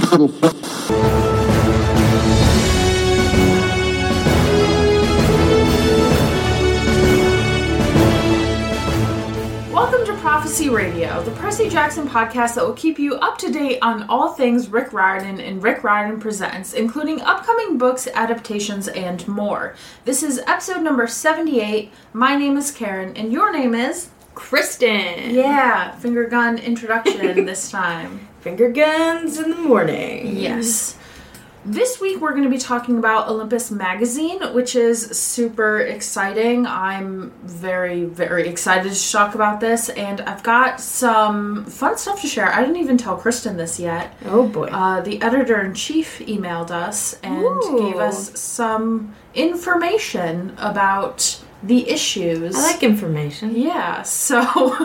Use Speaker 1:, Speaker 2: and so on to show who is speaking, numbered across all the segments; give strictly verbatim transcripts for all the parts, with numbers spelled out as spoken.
Speaker 1: Welcome to Prophecy Radio, the Percy Jackson podcast that will keep you up to date on all things Rick Riordan and Rick Riordan Presents, including upcoming books, adaptations, and more. This is episode number seventy-eight. My name is Karen, and your name is...
Speaker 2: Kristen.
Speaker 1: Yeah, finger gun introduction this time.
Speaker 2: Finger guns in the morning.
Speaker 1: Yes. This week we're going to be talking about Olympus Magazine, which is super exciting. I'm very, very excited to talk about this, and I've got some fun stuff to share. I didn't even tell Kristen this yet.
Speaker 2: Oh boy.
Speaker 1: Uh, the editor-in-chief emailed us and
Speaker 2: Ooh.
Speaker 1: gave us some information about the issues.
Speaker 2: I like information.
Speaker 1: Yeah, so...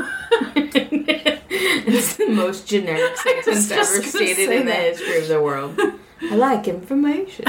Speaker 2: It's the most generic sentence ever stated in the history of the world. I like information.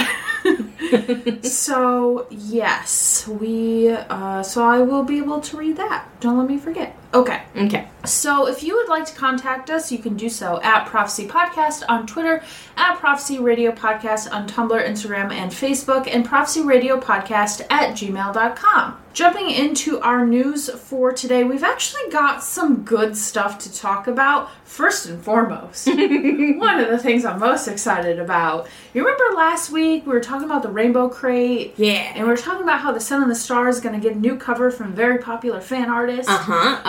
Speaker 1: So, yes, we, uh, so I will be able to read that. Don't let me forget. Okay.
Speaker 2: Okay.
Speaker 1: So, if you would like to contact us, you can do so at Prophecy Podcast on Twitter, at Prophecy Radio Podcast on Tumblr, Instagram, and Facebook, and Prophecy Radio Podcast at gmail dot com. Jumping into our news for today, we've actually got some good stuff to talk about. First and foremost, one of the things I'm most excited about. You remember last week we were talking about the Rainbow Crate?
Speaker 2: Yeah.
Speaker 1: And we were talking about how The Sun and the Star is going to get a new cover from very popular fan artists.
Speaker 2: Uh-huh,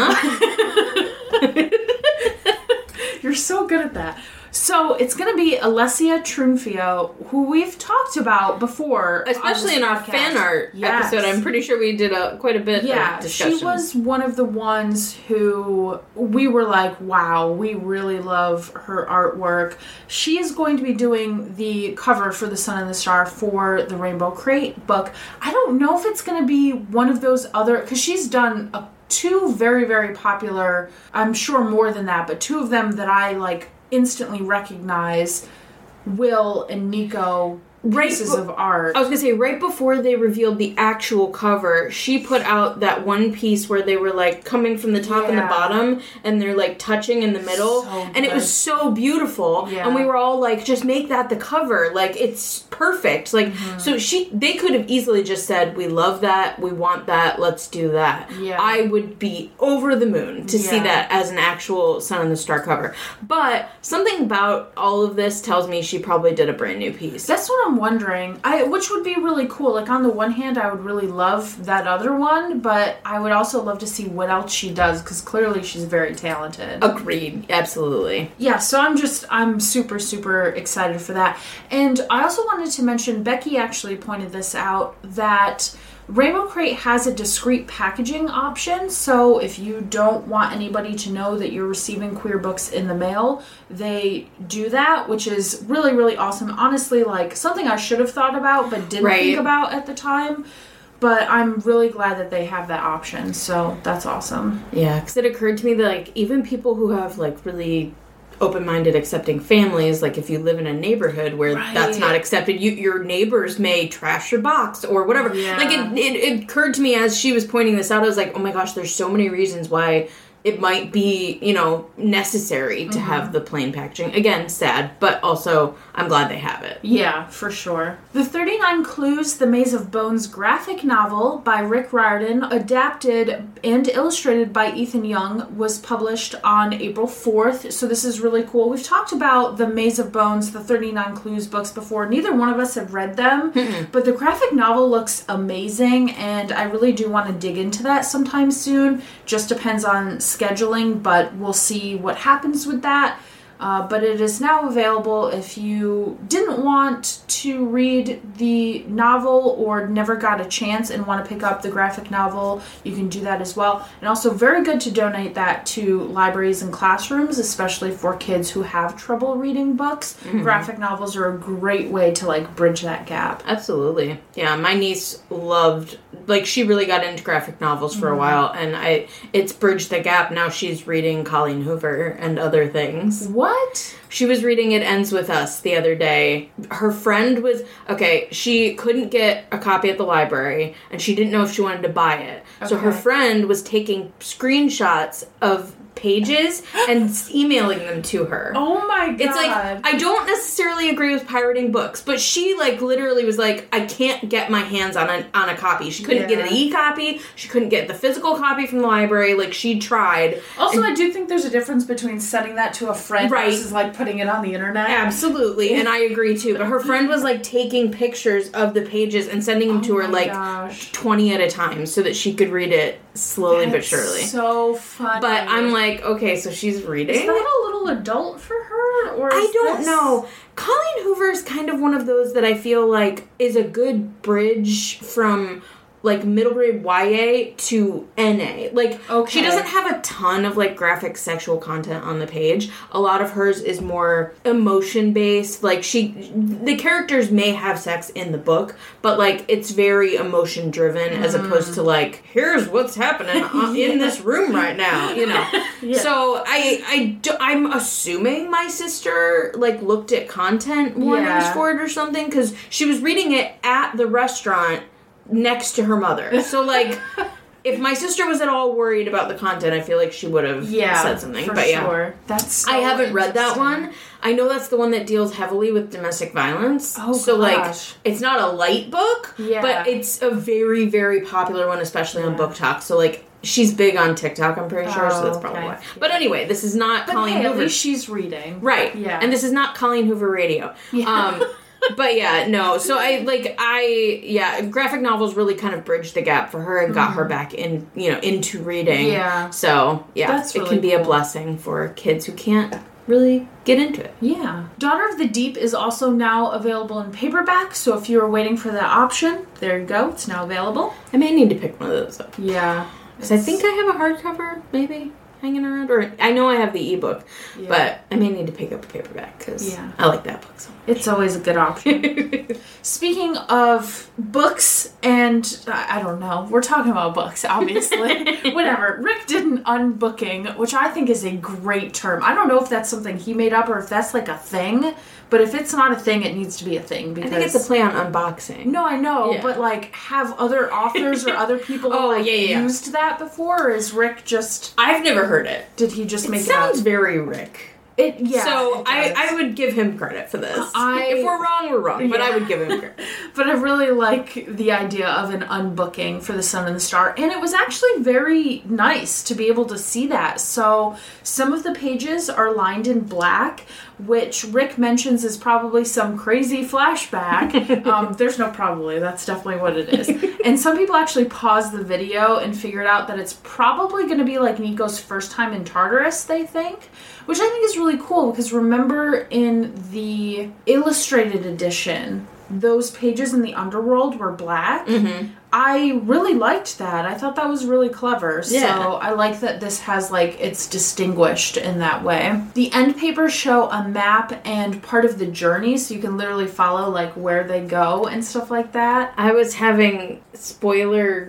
Speaker 2: uh-huh.
Speaker 1: You're so good at that. So, it's going to be Alessia Trunfio, who we've talked about before.
Speaker 2: Especially in our
Speaker 1: podcast.
Speaker 2: fan art
Speaker 1: Yes.
Speaker 2: episode. I'm pretty sure we did a, quite a bit
Speaker 1: Yeah,
Speaker 2: of discussion.
Speaker 1: she was one of the ones who we were like, wow, we really love her artwork. She is going to be doing the cover for The Sun and the Star for the Rainbow Crate book. I don't know if it's going to be one of those other... Because she's done a, two very, very popular... I'm sure more than that, but two of them that I, like... instantly recognize Will and Nico pieces
Speaker 2: right,
Speaker 1: of art.
Speaker 2: I was going to say, right before they revealed the actual cover, she put out that one piece where they were, like, coming from the top
Speaker 1: yeah.
Speaker 2: and the bottom, and they're, like, touching in the middle,
Speaker 1: So
Speaker 2: and it was
Speaker 1: good.
Speaker 2: so beautiful,
Speaker 1: Yeah.
Speaker 2: and we were all like, just make that the cover, like, it's perfect, like,
Speaker 1: Mm-hmm.
Speaker 2: so she, they could have easily just said, we love that, we want that, let's do that.
Speaker 1: Yeah.
Speaker 2: I would be over the moon to see
Speaker 1: Yeah.
Speaker 2: that as an actual Sun and the Star cover, but something about all of this tells me she probably did a brand new piece.
Speaker 1: That's what I'm wondering. I, which would be really cool. Like, on the one hand, I would really love that other one, but I would also love to see what else she does, because clearly she's very talented.
Speaker 2: Agreed. Absolutely.
Speaker 1: Yeah, so I'm just, I'm super, super excited for that. And I also wanted to mention, Becky actually pointed this out, that Rainbow Crate has a discreet packaging option, so if you don't want anybody to know that you're receiving queer books in the mail, they do that, which is really, really awesome. Honestly, like, something I should have thought about but didn't
Speaker 2: Right.
Speaker 1: think about at the time. But I'm really glad that they have that option, so that's awesome.
Speaker 2: Yeah, because it occurred to me that, like, even people who have, like, really open-minded, accepting families, like, if you live in a neighborhood where
Speaker 1: Right.
Speaker 2: that's not accepted, you, your neighbors may trash your box or whatever.
Speaker 1: Yeah.
Speaker 2: Like, it, it, it occurred to me as she was pointing this out, I was like, oh my gosh, there's so many reasons why it might be, you know, necessary to
Speaker 1: Mm-hmm.
Speaker 2: have the plain packaging. Again, sad, but also I'm glad they have it.
Speaker 1: Yeah, for sure. The thirty-nine Clues, The Maze of Bones graphic novel by Rick Riordan, adapted and illustrated by Ethan Young, was published on April fourth, so this is really cool. We've talked about The Maze of Bones, the thirty-nine Clues books before. Neither one of us have read them,
Speaker 2: Mm-mm.
Speaker 1: but the graphic novel looks amazing, and I really do want to dig into that sometime soon. Just depends on scheduling, but we'll see what happens with that. Uh, but it is now available if you didn't want to read the novel or never got a chance and want to pick up the graphic novel. You can do that as well. And also very good to donate that to libraries and classrooms, especially for kids who have trouble reading books. Mm-hmm. Graphic novels are a great way to, like, bridge that gap.
Speaker 2: Absolutely. Yeah, my niece loved, like, she really got into graphic novels for mm-hmm. a while, and I it's bridged the gap. Now she's reading Colleen Hoover and other things.
Speaker 1: What?
Speaker 2: She was reading It Ends With Us the other day. Her friend was, okay, she couldn't get a copy at the library, and she didn't know if she wanted to buy it. Okay. So her friend was taking screenshots of pages and emailing them to her.
Speaker 1: Oh my god.
Speaker 2: It's like, I don't necessarily agree with pirating books, but she, like, literally was like, I can't get my hands on a, on a copy. She couldn't yeah. get an e-copy. She couldn't get the physical copy from the library. Like, she tried.
Speaker 1: Also,
Speaker 2: and,
Speaker 1: I do think there's a difference between sending that to a friend right. versus, like, putting it on the internet.
Speaker 2: Absolutely, and I agree, too. But her friend was, like, taking pictures of the pages and sending them oh to her, like, gosh. twenty at a time so that she could read it slowly
Speaker 1: That's
Speaker 2: but surely.
Speaker 1: so funny.
Speaker 2: But I'm like, okay, so she's reading.
Speaker 1: Is that a little adult for her? Or
Speaker 2: I don't
Speaker 1: this...
Speaker 2: know. Colleen Hoover is kind of one of those that I feel like is a good bridge from, like, middle grade Y A to N A. Like, okay. she doesn't have a ton of, like, graphic sexual content on the page. A lot of hers is more emotion-based. Like, she... The characters may have sex in the book, but, like, it's very emotion-driven mm. as opposed to, like, here's what's happening yeah. in this room right now, you know? yeah. So, I, I do, I'm assuming my sister, like, looked at content warnings yeah. for it or something, because she was reading it at the restaurant next to her mother. So, like, if my sister was at all worried about the content, I feel like she would have
Speaker 1: yeah,
Speaker 2: said something.
Speaker 1: For
Speaker 2: but yeah,
Speaker 1: sure. That's so
Speaker 2: I haven't read that one. I know that's the one that deals heavily with domestic violence.
Speaker 1: Oh,
Speaker 2: so,
Speaker 1: gosh.
Speaker 2: like, it's not a light book,
Speaker 1: yeah.
Speaker 2: but it's a very, very popular one, especially yeah. on Book Talk. So, like, she's big on TikTok, I'm pretty sure,
Speaker 1: oh,
Speaker 2: so that's probably
Speaker 1: okay.
Speaker 2: why. Yeah. But anyway, this is not
Speaker 1: but
Speaker 2: Colleen
Speaker 1: hey,
Speaker 2: Hoover.
Speaker 1: At least she's reading.
Speaker 2: Right.
Speaker 1: Yeah.
Speaker 2: And this is not Colleen Hoover Radio.
Speaker 1: Yeah.
Speaker 2: Um, but yeah, no. So I like I yeah, graphic novels really kind of bridged the gap for her and got mm-hmm. her back in, you know, into reading.
Speaker 1: Yeah.
Speaker 2: So yeah,
Speaker 1: That's really
Speaker 2: it can be
Speaker 1: cool.
Speaker 2: a blessing for kids who can't really get into it.
Speaker 1: Yeah. Daughter of the Deep is also now available in paperback, so if you were waiting for that option, there you go. It's now available.
Speaker 2: I may need to pick one of those up.
Speaker 1: Yeah.
Speaker 2: Because I think I have a hardcover, maybe, hanging around. Or I know I have the ebook, yeah. but I may need to pick up a paperback because yeah. I like that book so much.
Speaker 1: It's always a good option. Speaking of books and, I don't know, we're talking about books, obviously. Whatever. Rick did an unbooking, which I think is a great term. I don't know if that's something he made up or if that's like a thing, but if it's not a thing, it needs to be a thing. Because
Speaker 2: I think it's a play on unboxing.
Speaker 1: No, I know,
Speaker 2: yeah.
Speaker 1: but like, have other authors or other people
Speaker 2: oh,
Speaker 1: like,
Speaker 2: yeah, yeah.
Speaker 1: used that before, or is Rick just...
Speaker 2: I've never heard it.
Speaker 1: Did he just
Speaker 2: it
Speaker 1: make it
Speaker 2: up? It sounds
Speaker 1: up?
Speaker 2: very Rick.
Speaker 1: It, yeah,
Speaker 2: so
Speaker 1: it
Speaker 2: I, I would give him credit for this.
Speaker 1: I,
Speaker 2: if we're wrong, we're wrong. But
Speaker 1: yeah.
Speaker 2: I would give him credit.
Speaker 1: But I really like the idea of an unbooking for The Sun and the Star. And it was actually very nice to be able to see that. So some of the pages are lined in black, which Rick mentions is probably some crazy flashback. um, there's no probably. That's definitely what it is. And some people actually paused the video and figured out that it's probably going to be like Nico's first time in Tartarus, they think. Which I think is really cool, because remember in the illustrated edition, those pages in the underworld were black.
Speaker 2: Mm-hmm.
Speaker 1: I really liked that. I thought that was really clever.
Speaker 2: Yeah.
Speaker 1: So I like that this has, like, it's distinguished in that way. The end papers show a map and part of the journey, so you can literally follow, like, where they go and stuff like that.
Speaker 2: I was having spoiler...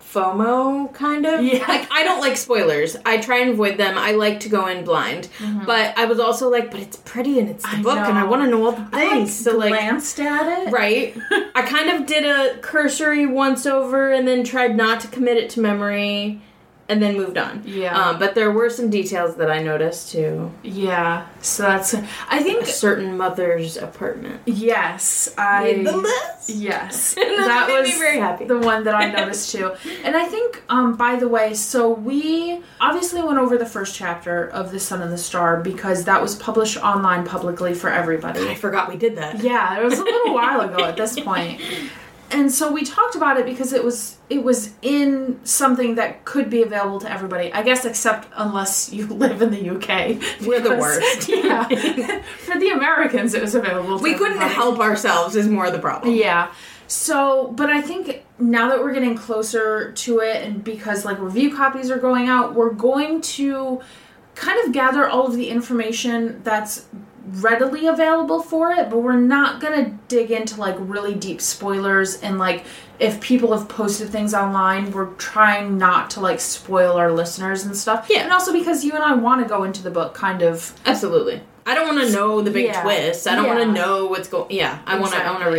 Speaker 2: FOMO, kind of.
Speaker 1: Yeah.
Speaker 2: Like, I don't like spoilers. I try and avoid them. I like to go in blind. Mm-hmm. But I was also like, but it's pretty and it's the I book know. and I want to know all the things.
Speaker 1: I like
Speaker 2: so like
Speaker 1: glanced at it.
Speaker 2: Right. I kind of did a cursory once over and then tried not to commit it to memory and then moved on.
Speaker 1: Yeah.
Speaker 2: Um, but there were some details that I noticed too.
Speaker 1: Yeah. So that's, I think...
Speaker 2: A certain mother's apartment.
Speaker 1: Yes. I...
Speaker 2: Made the list.
Speaker 1: Yes.
Speaker 2: that,
Speaker 1: that
Speaker 2: made
Speaker 1: was
Speaker 2: me very happy.
Speaker 1: The one that I noticed too. And I think, um, by the way, so we obviously went over the first chapter of The Sun and the Star because that was published online publicly for everybody.
Speaker 2: I forgot we did that.
Speaker 1: Yeah, it was a little while ago at this point. And so we talked about it because it was it was in something that could be available to everybody. I guess except unless you live in the U K.
Speaker 2: We're the worst.
Speaker 1: Yeah. For the Americans, it was available to
Speaker 2: We
Speaker 1: everybody.
Speaker 2: couldn't help ourselves is more the problem.
Speaker 1: Yeah. So, but I think now that we're getting closer to it and because like review copies are going out, we're going to kind of gather all of the information that's readily available for it, but we're not gonna dig into like really deep spoilers and like if people have posted things online, we're trying not to like spoil our listeners and stuff.
Speaker 2: Yeah.
Speaker 1: And also because you and I want to go into the book kind of.
Speaker 2: Absolutely. I don't want to know the big
Speaker 1: yeah.
Speaker 2: twist. I don't
Speaker 1: yeah.
Speaker 2: want to know what's going. Yeah, I want to. I want to read it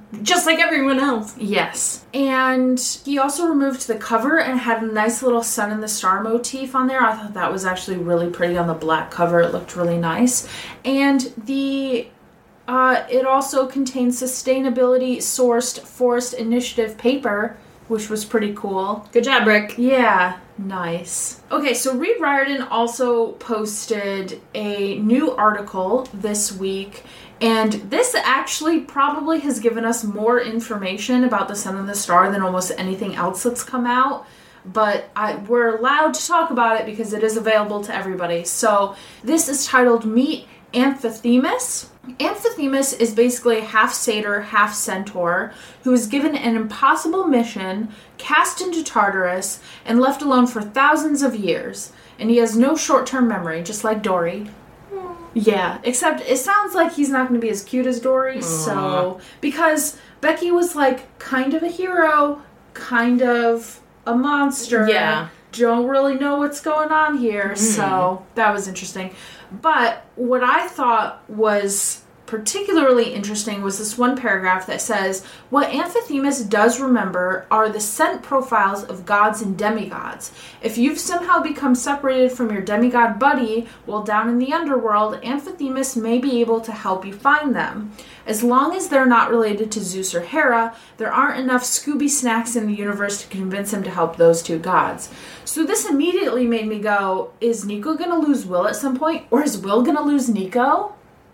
Speaker 2: just like everyone else.
Speaker 1: Yes. And he also removed the cover and had a nice little sun and the star motif on there. I thought that was actually really pretty on the black cover. It looked really nice. And the uh, it also contains sustainability sourced forest initiative paper, which was pretty cool.
Speaker 2: Good job, Rick.
Speaker 1: Yeah. Nice. Okay, so Reed Riordan also posted a new article this week, and this actually probably has given us more information about the Sun and the Star than almost anything else that's come out. But I, we're allowed to talk about it because it is available to everybody. So this is titled Meet Amphithemis. Amphithemis is basically half satyr, half centaur, who is given an impossible mission, cast into Tartarus, and left alone for thousands of years. And he has no short-term memory, just like Dory. Aww. Yeah, except it sounds like he's not going to be as cute as Dory, Aww. so... Because Becky was, like, kind of a hero, kind of a monster.
Speaker 2: Yeah.
Speaker 1: Don't really know what's going on here, mm. so that was interesting. But what I thought was particularly interesting was this one paragraph that says, what Amphithemis does remember are the scent profiles of gods and demigods. If you've somehow become separated from your demigod buddy while down in the underworld, Amphithemis may be able to help you find them. As long as they're not related to Zeus or Hera, there aren't enough Scooby snacks in the universe to convince him to help those two gods. So this immediately made me go, is Nico going to lose Will at some point? Or is Will going to lose Nico?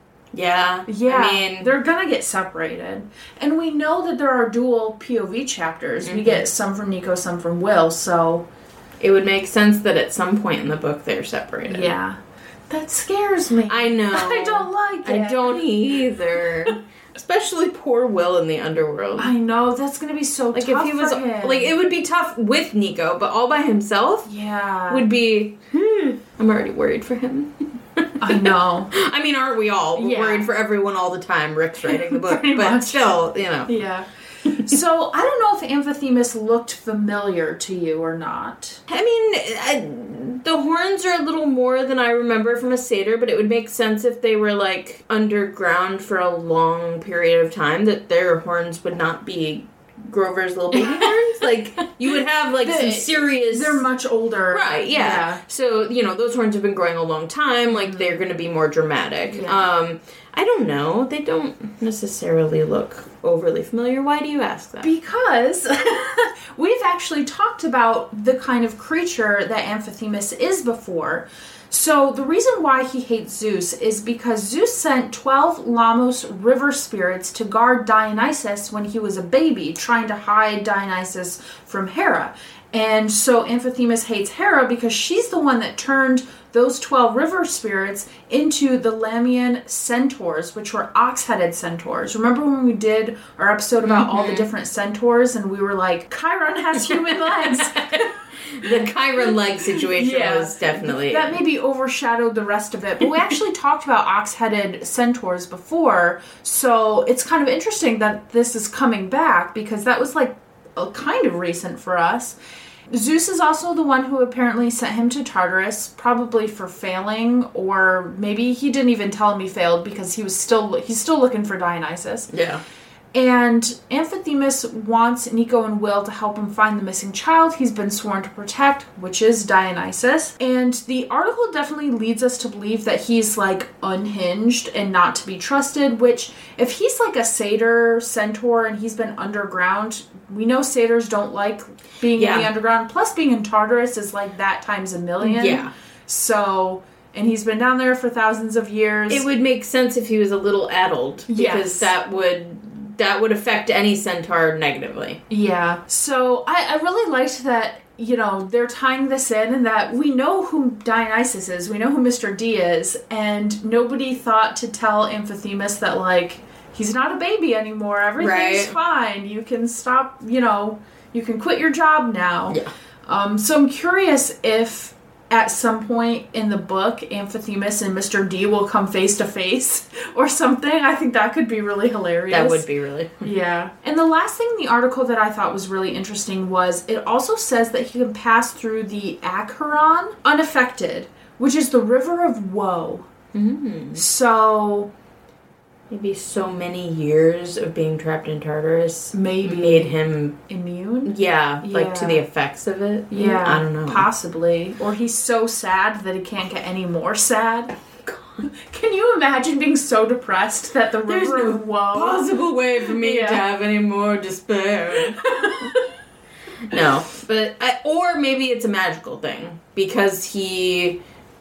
Speaker 2: Yeah.
Speaker 1: Yeah.
Speaker 2: I mean,
Speaker 1: they're going to get separated. And we know that there are dual P O V chapters. Mm-hmm. We get some from Nico, some from Will, so...
Speaker 2: It would make sense that at some point in the book they're separated.
Speaker 1: Yeah. That scares me.
Speaker 2: I know.
Speaker 1: I don't like it.
Speaker 2: I don't either. Especially poor Will in the underworld.
Speaker 1: I know, that's going to be so
Speaker 2: like
Speaker 1: tough
Speaker 2: if he was,
Speaker 1: for him.
Speaker 2: Like, it would be tough with Nico, but all by himself?
Speaker 1: Yeah.
Speaker 2: Would be, hmm, I'm already worried for him.
Speaker 1: I know.
Speaker 2: I mean, aren't we all? We're
Speaker 1: yeah.
Speaker 2: worried for everyone all the time. Rick's writing the book.
Speaker 1: Pretty
Speaker 2: but
Speaker 1: much.
Speaker 2: Still, you know.
Speaker 1: Yeah. So, I don't know if Amphithemis looked familiar to you or not.
Speaker 2: I mean, I, the horns are a little more than I remember from a satyr, but it would make sense if they were, like, underground for a long period of time, that their horns would not be Grover's little baby horns. Like, you would have, like, the, some serious...
Speaker 1: They're much older.
Speaker 2: Right, yeah. yeah. So, you know, those horns have been growing a long time. Like, mm-hmm. they're going to be more dramatic. Yeah. Um, I don't know. They don't necessarily look overly familiar. Why do you ask that?
Speaker 1: Because we've actually talked about the kind of creature that Amphithemis is before. So the reason why he hates Zeus is because Zeus sent twelve Lamos river spirits to guard Dionysus when he was a baby, trying to hide Dionysus from Hera. And so Amphithemis hates Hera because she's the one that turned those twelve river spirits into the Lamian centaurs, which were ox-headed centaurs. Remember when we did our episode about mm-hmm. all the different centaurs and we were like, Chiron has human legs?
Speaker 2: The Chiron leg situation yeah. was definitely...
Speaker 1: That maybe overshadowed the rest of it. But we actually talked about ox-headed centaurs before, so it's kind of interesting that this is coming back because that was like a kind of recent for us. Zeus is also the one who apparently sent him to Tartarus, probably for failing, or maybe he didn't even tell him he failed because he was still he's still looking for Dionysus.
Speaker 2: Yeah.
Speaker 1: And Amphithemis wants Nico and Will to help him find the missing child he's been sworn to protect, which is Dionysus. And the article definitely leads us to believe that he's, like, unhinged and not to be trusted, which, if he's, like, a satyr centaur and he's been underground, we know satyrs don't like being yeah. in the underground. Plus, being in Tartarus is, like, that times a million.
Speaker 2: Yeah.
Speaker 1: So... And he's been down there for thousands of years.
Speaker 2: It would make sense if he was a little addled. Because
Speaker 1: yes.
Speaker 2: that would... That would affect any centaur negatively.
Speaker 1: Yeah. So I, I really liked that, you know, they're tying this in and that we know who Dionysus is. We know who Mister D is. And nobody thought to tell Amphithemis that, like, he's not a baby anymore. Everything's
Speaker 2: right.
Speaker 1: fine. You can stop, you know, you can quit your job now.
Speaker 2: Yeah.
Speaker 1: Um, so I'm curious if... at some point in the book, Amphithemis and Mister D will come face to face or something. I think that could be really hilarious.
Speaker 2: That would be really.
Speaker 1: Yeah. And the last thing in the article that I thought was really interesting was it also says that he can pass through the Acheron unaffected, which is the river of woe.
Speaker 2: Mm-hmm.
Speaker 1: So...
Speaker 2: Maybe so many years of being trapped in Tartarus
Speaker 1: maybe
Speaker 2: made him
Speaker 1: immune.
Speaker 2: Yeah,
Speaker 1: yeah.
Speaker 2: like to the effects of it.
Speaker 1: Yeah,
Speaker 2: I don't know.
Speaker 1: Possibly, or he's so sad that he can't get any more sad. Can you imagine being so depressed that the
Speaker 2: There's
Speaker 1: river
Speaker 2: no
Speaker 1: of woe?
Speaker 2: possible way for me
Speaker 1: Yeah.
Speaker 2: to have any more despair. No, but I, or maybe it's a magical thing because he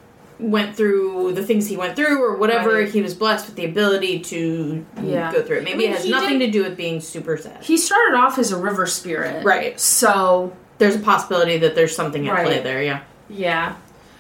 Speaker 2: went through the things he went through or whatever.
Speaker 1: Right.
Speaker 2: He was blessed with the ability to
Speaker 1: Yeah.
Speaker 2: go through it. Maybe
Speaker 1: I mean,
Speaker 2: it has
Speaker 1: he
Speaker 2: nothing
Speaker 1: did-
Speaker 2: to do with being super sad.
Speaker 1: He started off as a river spirit,
Speaker 2: Right.
Speaker 1: So
Speaker 2: There's a possibility that there's something at
Speaker 1: Right.
Speaker 2: play there. Yeah.
Speaker 1: yeah.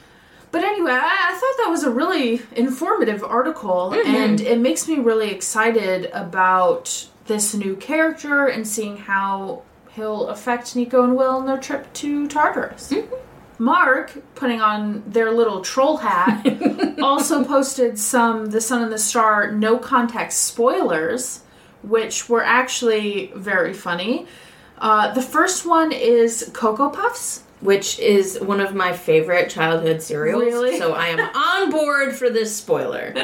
Speaker 1: But anyway, I, I thought that was a really informative article,
Speaker 2: Mm-hmm.
Speaker 1: and it makes me really excited about this new character and seeing how he'll affect Nico and Will on their trip to Tartarus.
Speaker 2: Mm-hmm.
Speaker 1: Mark, putting on their little troll hat, also posted some The Sun and the Star no context spoilers, which were actually very funny. Uh, the first one is Cocoa Puffs.
Speaker 2: Which is one of my favorite childhood cereals.
Speaker 1: Really?
Speaker 2: So I am on board for this spoiler.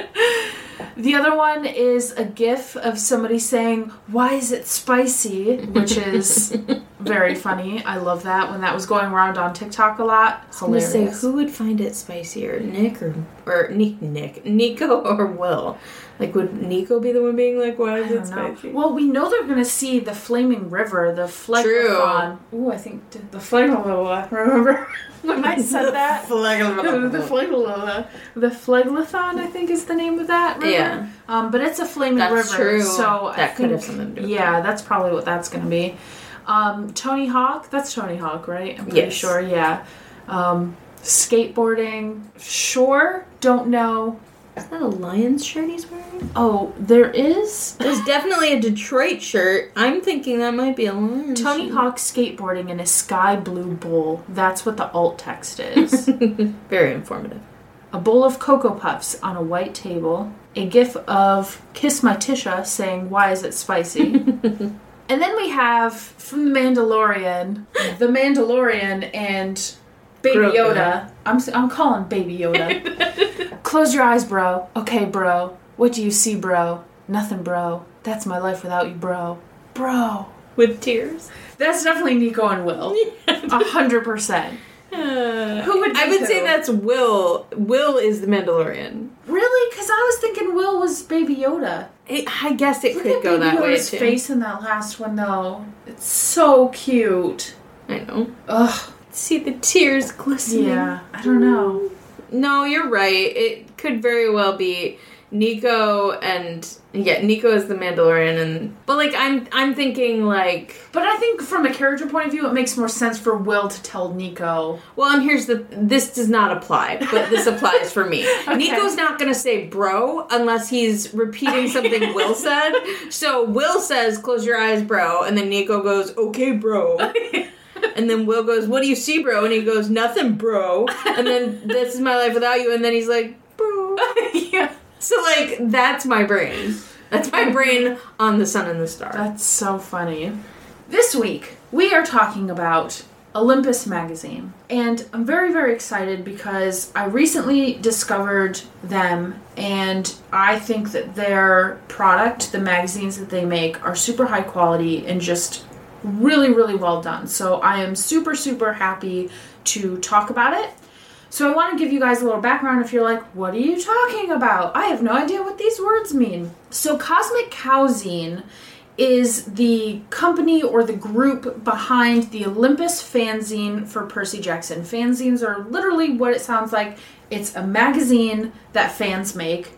Speaker 1: The other one is a gif of somebody saying, "Why is it spicy?" which is very funny. I love that when that was going around on TikTok a lot. It's
Speaker 2: I'm gonna
Speaker 1: hilarious.
Speaker 2: say, who would find it spicier, Nick or or Nick, Nick, Nico or Will? Like, would Nico be the one being like, "Why is
Speaker 1: I
Speaker 2: it
Speaker 1: don't know.
Speaker 2: spicy?"
Speaker 1: Well, we know they're going to see the Flaming River, the Phlegmathon. Ooh, I think the, the Phlegmathon. Remember when I said that? the Phlegmathon. The Phlegmathon, I think, is the name of that river.
Speaker 2: Yeah.
Speaker 1: Um, but it's a flaming
Speaker 2: That's
Speaker 1: river.
Speaker 2: true.
Speaker 1: So
Speaker 2: That
Speaker 1: I
Speaker 2: could have
Speaker 1: think-
Speaker 2: something to do with
Speaker 1: Yeah, that's probably what that's going to be. Um, Tony Hawk. That's Tony Hawk, right? I'm pretty
Speaker 2: Yes.
Speaker 1: sure. Yeah. Um, skateboarding. Sure. Don't know.
Speaker 2: Is that a Lions shirt he's wearing?
Speaker 1: Oh, there is
Speaker 2: There's definitely a Detroit shirt. I'm thinking that might be a Lions
Speaker 1: Tony
Speaker 2: shirt.
Speaker 1: Hawk skateboarding in a sky blue bowl. That's what the alt text is.
Speaker 2: Very informative.
Speaker 1: A bowl of Cocoa Puffs on a white table. A gif of Kiss My Tisha saying, "Why is it spicy?" And then we have from The Mandalorian, The Mandalorian and Baby
Speaker 2: Grogu.
Speaker 1: Yoda. I'm s- I'm calling Baby Yoda. Close your eyes, bro. Okay, bro. What do you see, bro? Nothing, bro. That's my life without you, bro. Bro.
Speaker 2: With tears.
Speaker 1: That's definitely Nico and Will. A hundred percent.
Speaker 2: Uh,
Speaker 1: Who would be
Speaker 2: I would say
Speaker 1: who?
Speaker 2: that's Will. Will is the Mandalorian.
Speaker 1: Really? Because I was thinking Will was Baby Yoda.
Speaker 2: It, I guess it
Speaker 1: Look
Speaker 2: could
Speaker 1: at
Speaker 2: go
Speaker 1: Baby
Speaker 2: that way
Speaker 1: Yoda's
Speaker 2: too.
Speaker 1: face in that last one, though. It's so cute.
Speaker 2: I know.
Speaker 1: Ugh.
Speaker 2: See the tears glistening.
Speaker 1: Yeah. I don't know.
Speaker 2: No, you're right. It could very well be Nico and yeah, Nico is the Mandalorian, and but like I'm I'm thinking like
Speaker 1: But I think from a character point of view, it makes more sense for Will to tell Nico.
Speaker 2: well, and here's the this does not apply, but this applies for me.
Speaker 1: Okay.
Speaker 2: Nico's not gonna say bro unless he's repeating something Will said. So Will says, "Close your eyes, bro," and then Nico goes, "Okay, bro." And then Will goes, "What do you see, bro?" And he goes, "Nothing, bro." And then, "This is my life without you." And then he's like, "Bro."
Speaker 1: Yeah.
Speaker 2: So, like, that's my brain. That's my brain on The Sun and the Star.
Speaker 1: That's so funny. This week, we are talking about Olympus Magazine. And I'm very, very excited because I recently discovered them, and I think that their product, the magazines that they make, are super high quality and just really, really well done. So I am super, super happy to talk about it. So I want to give you guys a little background if you're like, what are you talking about? I have no idea what these words mean. So Cosmic Cowzine is the company or the group behind the Olympus fanzine for Percy Jackson. Fanzines are literally what it sounds like. It's a magazine that fans make.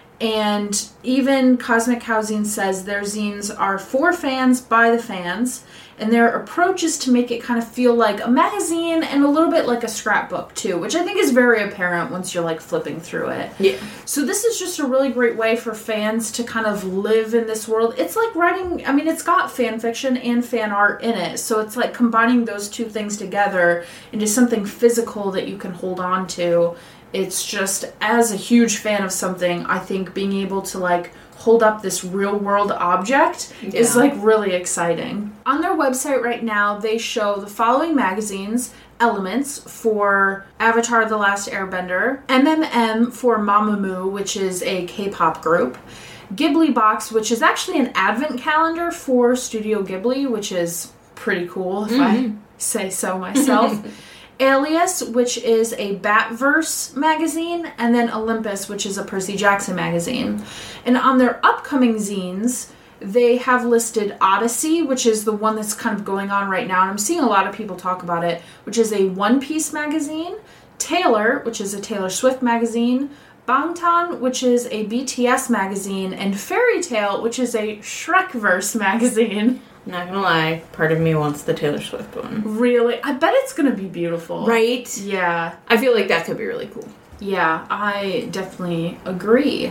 Speaker 1: And even Cosmic Cowzine says their zines are for fans, by the fans, and their approach is to make it kind of feel like a magazine and a little bit like a scrapbook too, which I think is very apparent once you're like flipping through it.
Speaker 2: Yeah.
Speaker 1: So this is just a really great way for fans to kind of live in this world. It's like writing, I mean, it's got fan fiction and fan art in it, so it's like combining those two things together into something physical that you can hold on to. It's just, as a huge fan of something, I think being able to like hold up this real world object
Speaker 2: Yeah.
Speaker 1: is like really exciting. On their website right now, they show the following magazines: Elements for Avatar: The Last Airbender, M M M for Mamamoo, which is a K-pop group, Ghibli Box, which is actually an advent calendar for Studio Ghibli, which is pretty cool if mm-hmm. I say so myself. Alias, which is a Batverse magazine, and then Olympus, which is a Percy Jackson magazine. And on their upcoming zines, they have listed Odyssey, which is the one that's kind of going on right now, and I'm seeing a lot of people talk about it, which is a One Piece magazine, Taylor, which is a Taylor Swift magazine, Bangtan, which is a B T S magazine, and Fairy Tail, which is a Shrekverse magazine.
Speaker 2: Not gonna lie, part of me wants the Taylor Swift one.
Speaker 1: Really? I bet it's gonna be beautiful.
Speaker 2: Right?
Speaker 1: Yeah.
Speaker 2: I feel like that could be really cool.
Speaker 1: Yeah, I definitely agree.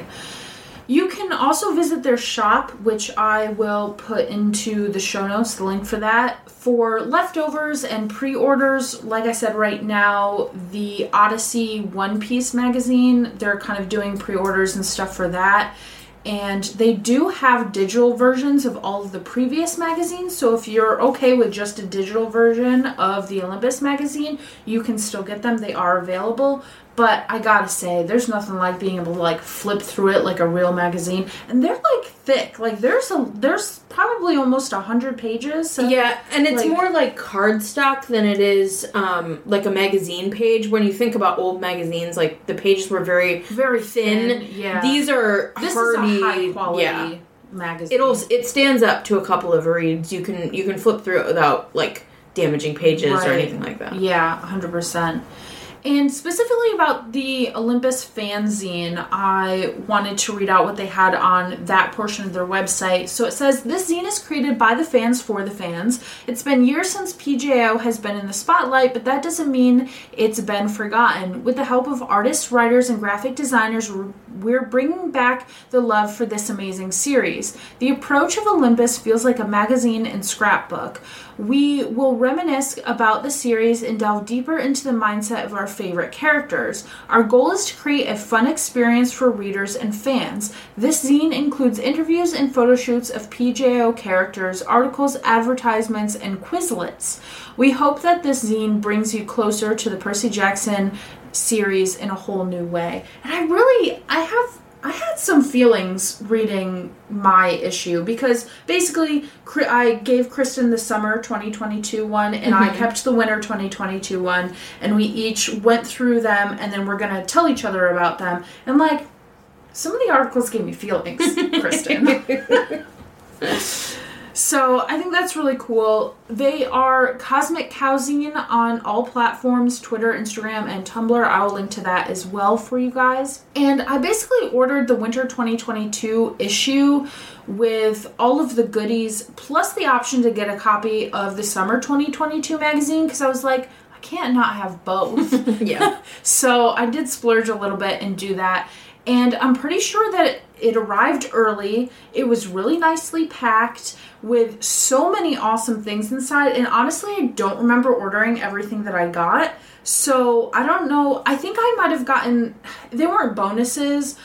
Speaker 1: You can also visit their shop, which I will put into the show notes, the link for that. For leftovers and pre-orders, like I said right now, the Odyssey One Piece magazine, they're kind of doing pre-orders and stuff for that. And they do have digital versions of all of the previous magazines, so if you're okay with just a digital version of the Olympus magazine, you can still get them. They are available. But I gotta say, there's nothing like being able to like flip through it like a real magazine, and they're like thick. Like there's a there's probably almost a hundred pages. So
Speaker 2: yeah, and it's
Speaker 1: like,
Speaker 2: more like cardstock than it is um, like a magazine page. When you think about old magazines, like the pages were very
Speaker 1: very
Speaker 2: thin.
Speaker 1: thin yeah,
Speaker 2: these are
Speaker 1: this
Speaker 2: hardy,
Speaker 1: is a high quality
Speaker 2: yeah.
Speaker 1: magazine.
Speaker 2: It'll it stands up to a couple of reads. You can you can flip through it without like damaging pages right. or anything like that.
Speaker 1: Yeah, a hundred percent. And specifically about the Olympus fanzine, I wanted to read out what they had on that portion of their website. So it says, this zine is created by the fans for the fans. It's been years since P J O has been in the spotlight, but that doesn't mean it's been forgotten. With the help of artists, writers, and graphic designers, we're bringing back the love for this amazing series. The approach of Olympus feels like a magazine and scrapbook. We will reminisce about the series and delve deeper into the mindset of our favorite characters. Our goal is to create a fun experience for readers and fans. This zine includes interviews and photo shoots of P J O characters, articles, advertisements, and Quizlets. We hope that this zine brings you closer to the Percy Jackson series in a whole new way. And I really, I have... I had some feelings reading my issue because basically I gave Kristen the summer twenty twenty-two one and mm-hmm. I kept the winter twenty twenty-two one, and we each went through them and then we're going to tell each other about them. And like, some of the articles gave me feelings, Kristen. So I think that's really cool. They are Cosmic Cowzine on all platforms, Twitter, Instagram, and Tumblr. I will link to that as well for you guys. And I basically ordered the winter twenty twenty-two issue with all of the goodies, plus the option to get a copy of the summer twenty twenty-two magazine, because I was like, I can't not have both.
Speaker 2: Yeah.
Speaker 1: So I did splurge a little bit and do that. And I'm pretty sure that it, it arrived early. It was really nicely packed with so many awesome things inside. And honestly, I don't remember ordering everything that I got. So I don't know. I think I might have gotten, they weren't bonuses,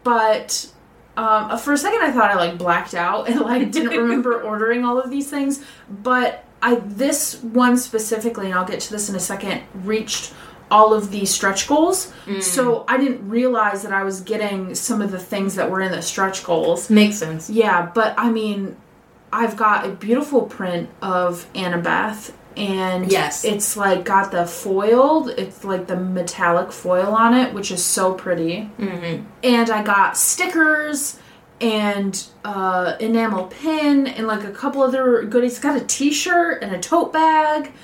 Speaker 1: but um, for a second I thought I like blacked out and like didn't remember ordering all of these things. But I this one specifically, and I'll get to this in a second, reached all of the stretch goals. Mm. So I didn't realize that I was getting some of the things that were in the stretch goals.
Speaker 2: Makes sense.
Speaker 1: Yeah, but I mean, I've got a beautiful print of Annabeth, and
Speaker 2: yes.
Speaker 1: it's like got the foiled, it's like the metallic foil on it, which is so pretty.
Speaker 2: Mm-hmm.
Speaker 1: And I got stickers and uh, enamel pin and like a couple other goodies. It's got a t-shirt and a tote bag.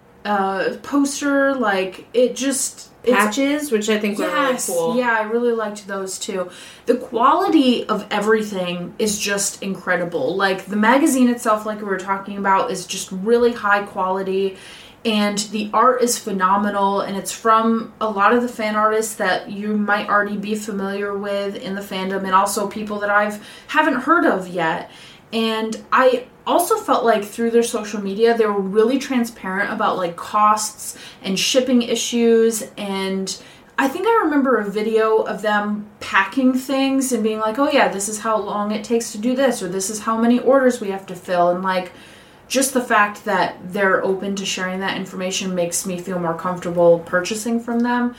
Speaker 1: Uh, poster, like, it just...
Speaker 2: Patches, which I think were
Speaker 1: yes,
Speaker 2: really cool.
Speaker 1: Yeah, I really liked those too. The quality of everything is just incredible. Like, the magazine itself, like we were talking about, is just really high quality, and the art is phenomenal, and it's from a lot of the fan artists that you might already be familiar with in the fandom, and also people that I've haven't heard of yet. And I also felt like through their social media, they were really transparent about like costs and shipping issues. And I think I remember a video of them packing things and being like, oh yeah, this is how long it takes to do this, or this is how many orders we have to fill. And like, just the fact that they're open to sharing that information makes me feel more comfortable purchasing from them.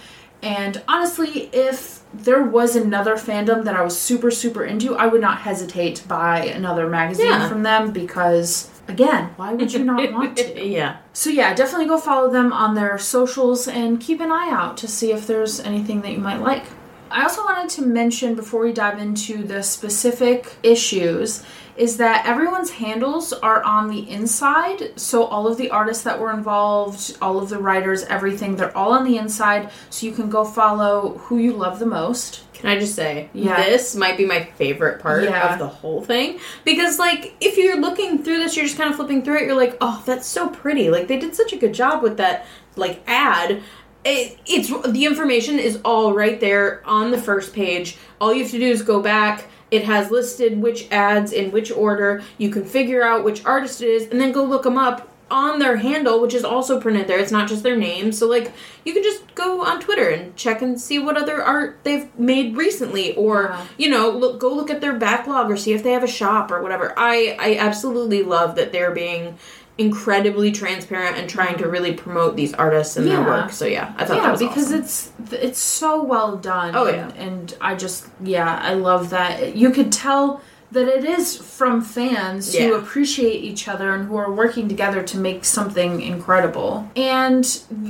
Speaker 1: And honestly, if there was another fandom that I was super, super into, I would not hesitate to buy another magazine yeah. from them because, again, why would you not want to?
Speaker 2: Yeah.
Speaker 1: So yeah, definitely go follow them on their socials and keep an eye out to see if there's anything that you might like. I also wanted to mention before we dive into the specific issues is that everyone's handles are on the inside. So all of the artists that were involved, all of the writers, everything, they're all on the inside. So you can go follow who you love the most.
Speaker 2: Can I just say,
Speaker 1: yeah.
Speaker 2: this might be my favorite part
Speaker 1: yeah.
Speaker 2: of the whole thing. Because, like, if you're looking through this, you're just kind of flipping through it, you're like, oh, that's so pretty. Like, they did such a good job with that, like, ad. It, it's the information is all right there on the first page. All you have to do is go back. It has listed which ads in which order. You can figure out which artist it is and then go look them up on their handle, which is also printed there. It's not just their name. So, like, you can just go on Twitter and check and see what other art they've made recently. Or, yeah. you know, look, go look at their backlog or see if they have a shop or whatever. I, I absolutely love that they're being incredibly transparent and trying to really promote these artists and yeah. their work. So yeah, I thought
Speaker 1: yeah,
Speaker 2: that was
Speaker 1: because
Speaker 2: awesome.
Speaker 1: it's it's so well done.
Speaker 2: Oh
Speaker 1: and,
Speaker 2: yeah,
Speaker 1: and I just yeah, I love that. You could tell that it is from fans
Speaker 2: yeah.
Speaker 1: who appreciate each other and who are working together to make something incredible. And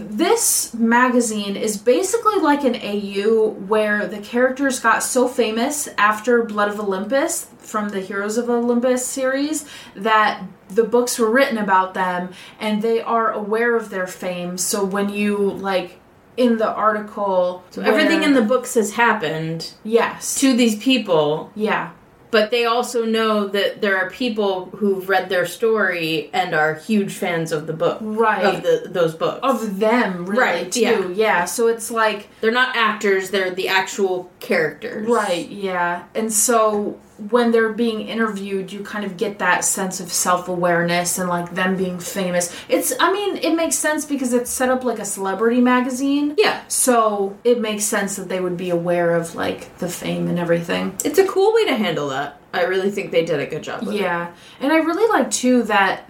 Speaker 1: this magazine is basically like an A U where the characters got so famous after Blood of Olympus from the Heroes of Olympus series that the books were written about them and they are aware of their fame. So when you, like, in the article...
Speaker 2: So where, everything in the books has happened.
Speaker 1: Yes.
Speaker 2: To these people.
Speaker 1: Yeah.
Speaker 2: But they also know that there are people who've read their story and are huge fans of the book.
Speaker 1: Right.
Speaker 2: Of the those books.
Speaker 1: Of them, really,
Speaker 2: right,
Speaker 1: too.
Speaker 2: Yeah.
Speaker 1: yeah. So it's like...
Speaker 2: They're not actors, they're the actual characters.
Speaker 1: Right, yeah. And so when they're being interviewed, you kind of get that sense of self-awareness and, like, them being famous. It's, I mean, it makes sense because it's set up like a celebrity magazine.
Speaker 2: Yeah.
Speaker 1: So it makes sense that they would be aware of, like, the fame and everything.
Speaker 2: It's a cool way to handle that. I really think they did a good job with
Speaker 1: yeah.
Speaker 2: it.
Speaker 1: Yeah. And I really like, too, that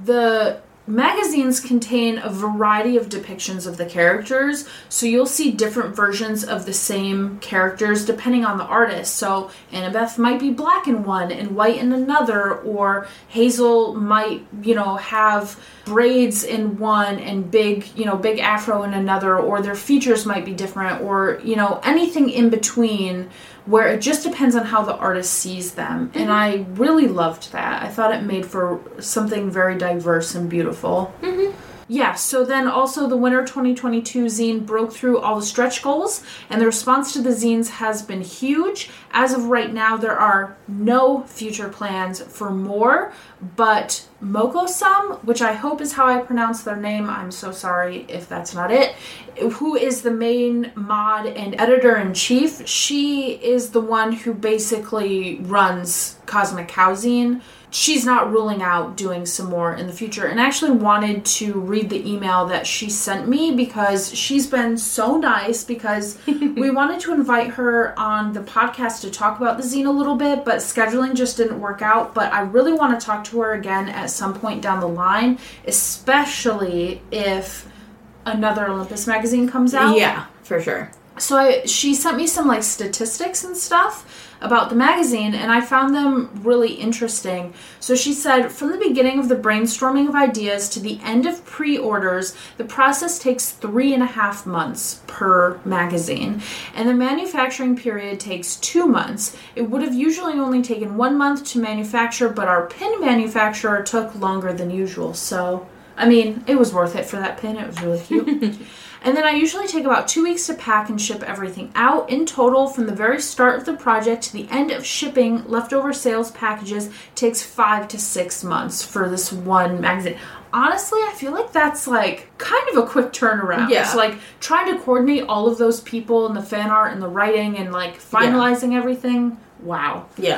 Speaker 1: the magazines contain a variety of depictions of the characters, so you'll see different versions of the same characters depending on the artist. So Annabeth might be black in one and white in another, or Hazel might, you know, have braids in one and big, you know, big afro in another, or their features might be different, or, you know, anything in between, where it just depends on how the artist sees them. Mm-hmm. And I really loved that. I thought it made for something very diverse and beautiful.
Speaker 2: Mm-hmm.
Speaker 1: Yeah, so then also the Winter twenty twenty-two zine broke through all the stretch goals, and the response to the zines has been huge. As of right now, there are no future plans for more, but Mokosum, which I hope is how I pronounce their name, I'm so sorry if that's not it, who is the main mod and editor-in-chief, she is the one who basically runs Cosmic Cow Zine. She's not ruling out doing some more in the future, and I actually wanted to read the email that she sent me because she's been so nice, because we wanted to invite her on the podcast to talk about the zine a little bit, but scheduling just didn't work out. But I really want to talk to her again at some point down the line, especially if another Olympus magazine comes out.
Speaker 2: Yeah, for sure.
Speaker 1: So I, she sent me some, like, statistics and stuff about the magazine, and I found them really interesting. So she said, from the beginning of the brainstorming of ideas to the end of pre-orders, the process takes three and a half months per magazine, and the manufacturing period takes two months. It would have usually only taken one month to manufacture, but our pin manufacturer took longer than usual. So, I mean, it was worth it for that pin. It was really cute. And then I usually take about two weeks to pack and ship everything out. In total, from the very start of the project to the end of shipping leftover sales packages, takes five to six months for this one magazine. Honestly, I feel like that's, like, kind of a quick turnaround.
Speaker 2: Yeah.
Speaker 1: It's like trying to coordinate all of those people and the fan art and the writing and, like, finalizing yeah. everything. Wow.
Speaker 2: Yeah.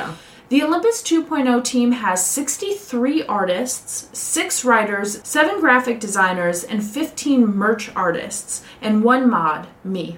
Speaker 1: The Olympus two point oh team has sixty-three artists, six writers, seven graphic designers, and fifteen merch artists, and one mod, me.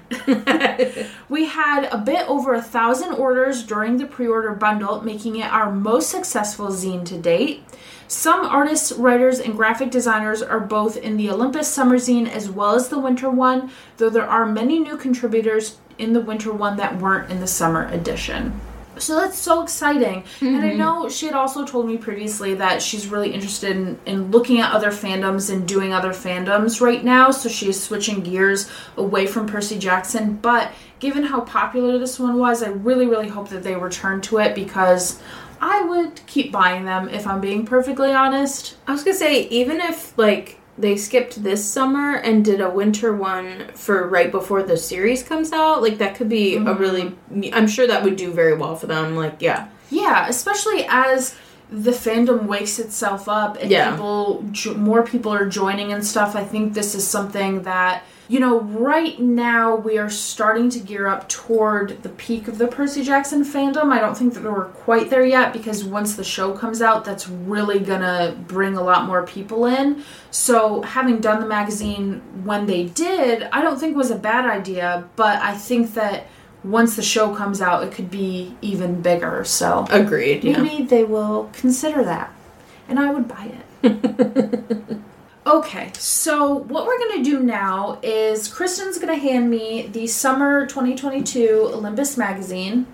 Speaker 1: We had a bit over a thousand orders during the pre-order bundle, making it our most successful zine to date. Some artists, writers, and graphic designers are both in the Olympus Summer Zine as well as the Winter one, though there are many new contributors in the Winter one that weren't in the Summer edition. So that's so exciting. Mm-hmm. And I know she had also told me previously that she's really interested in, in looking at other fandoms and doing other fandoms right now. So she is switching gears away from Percy Jackson. But given how popular this one was, I really, really hope that they return to it because I would keep buying them if I'm being perfectly honest.
Speaker 2: I was going to say, even if, like, they skipped this summer and did a winter one for right before the series comes out, like, that could be mm-hmm. a really... I'm sure that would do very well for them. Like, yeah.
Speaker 1: Yeah, especially as the fandom wakes itself up and yeah. people, more people are joining and stuff. I think this is something that, you know, right now we are starting to gear up toward the peak of the Percy Jackson fandom. I don't think that we're quite there yet because once the show comes out, that's really gonna bring a lot more people in. So having done the magazine when they did, I don't think was a bad idea, but I think that once the show comes out, it could be even bigger. So
Speaker 2: agreed.
Speaker 1: Maybe
Speaker 2: yeah.
Speaker 1: they will consider that, and I would buy it. Okay, so what we're going to do now is Kristen's going to hand me the Summer twenty twenty-two Olympus magazine.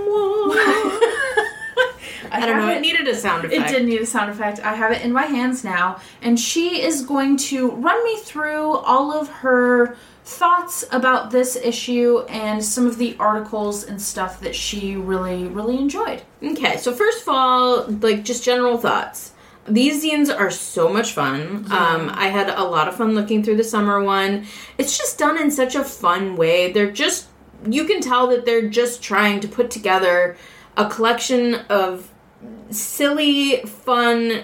Speaker 2: I, I don't know, it, it needed a sound effect.
Speaker 1: It did need a sound effect. I have it in my hands now, and she is going to run me through all of her thoughts about this issue and some of the articles and stuff that she really, really enjoyed.
Speaker 2: Okay, so first of all, like, just general thoughts. These zines are so much fun. Yeah. Um, I had a lot of fun looking through the summer one. It's just done in such a fun way. They're just, you can tell that they're just trying to put together a collection of silly, fun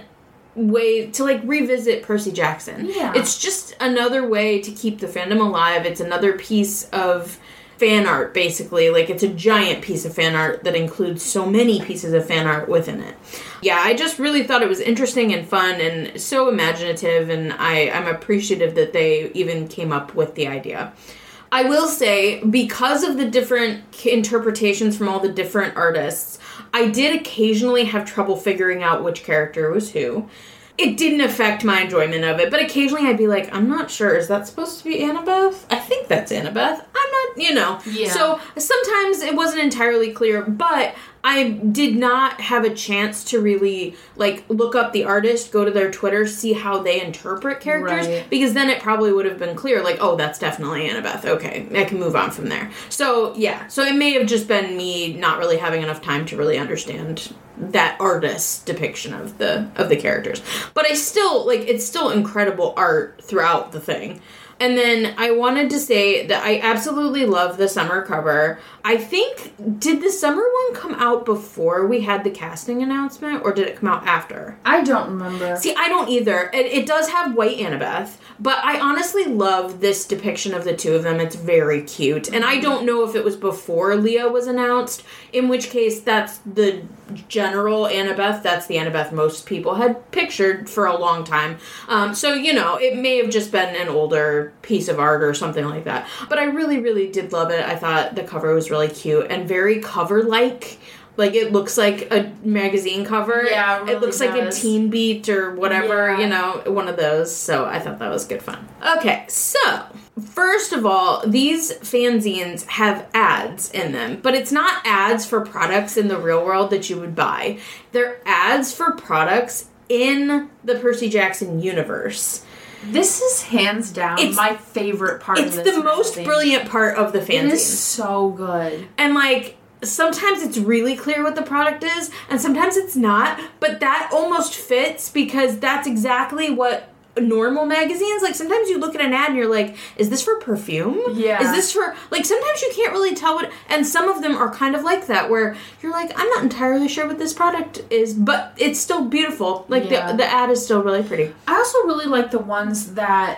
Speaker 2: way to, like, revisit Percy Jackson.
Speaker 1: Yeah.
Speaker 2: It's just another way to keep the fandom alive. It's another piece of fan art, basically. Like, it's a giant piece of fan art that includes so many pieces of fan art within it. Yeah, I just really thought it was interesting and fun and so imaginative, and I, I'm appreciative that they even came up with the idea. I will say, because of the different interpretations from all the different artists, I did occasionally have trouble figuring out which character was who. It didn't affect my enjoyment of it, but occasionally I'd be like, I'm not sure, is that supposed to be Annabeth? I think that's Annabeth. I'm not, you know.
Speaker 1: Yeah.
Speaker 2: So sometimes it wasn't entirely clear, but I did not have a chance to really, like, look up the artist, go to their Twitter, see how they interpret characters,
Speaker 1: right.
Speaker 2: because then it probably would have been clear, like, oh, that's definitely Annabeth. Okay, I can move on from there. So, yeah. So it may have just been me not really having enough time to really understand that artist's depiction of the of the characters. But I still, like, it's still incredible art throughout the thing. And then I wanted to say that I absolutely love the summer cover. I think, did the summer one come out before we had the casting announcement, or did it come out after?
Speaker 1: I don't remember.
Speaker 2: See, I don't either. It, it does have white Annabeth, but I honestly love this depiction of the two of them. It's very cute. And I don't know if it was before Leah was announced, in which case that's the general Annabeth. That's the Annabeth most people had pictured for a long time. Um, so, you know, it may have just been an older piece of art or something like that. But I really, really did love it. I thought the cover was really cute and very cover-like. Like, it looks like a magazine cover.
Speaker 1: Yeah, it really
Speaker 2: It looks
Speaker 1: does.
Speaker 2: like a Teen Beat or whatever,
Speaker 1: yeah.
Speaker 2: you know, one of those. So I thought that was good fun. Okay, so, first of all, these fanzines have ads in them. But it's not ads for products in the real world that you would buy. They're ads for products in the Percy Jackson universe.
Speaker 1: This is hands down
Speaker 2: It's-
Speaker 1: my favorite part of
Speaker 2: It's
Speaker 1: this
Speaker 2: the most
Speaker 1: magazine.
Speaker 2: brilliant part of the fanzine.
Speaker 1: It is so good.
Speaker 2: And, like, sometimes it's really clear what the product is, and sometimes it's not, but that almost fits because that's exactly what normal magazines, like, sometimes you look at an ad and you're like, is this for perfume?
Speaker 1: Yeah.
Speaker 2: Is this for, like, sometimes you can't really tell what, and some of them are kind of like that, where you're like, I'm not entirely sure what this product is, but it's still beautiful. Like,
Speaker 1: Yeah.
Speaker 2: the, the ad is still really pretty.
Speaker 1: I also really like the ones that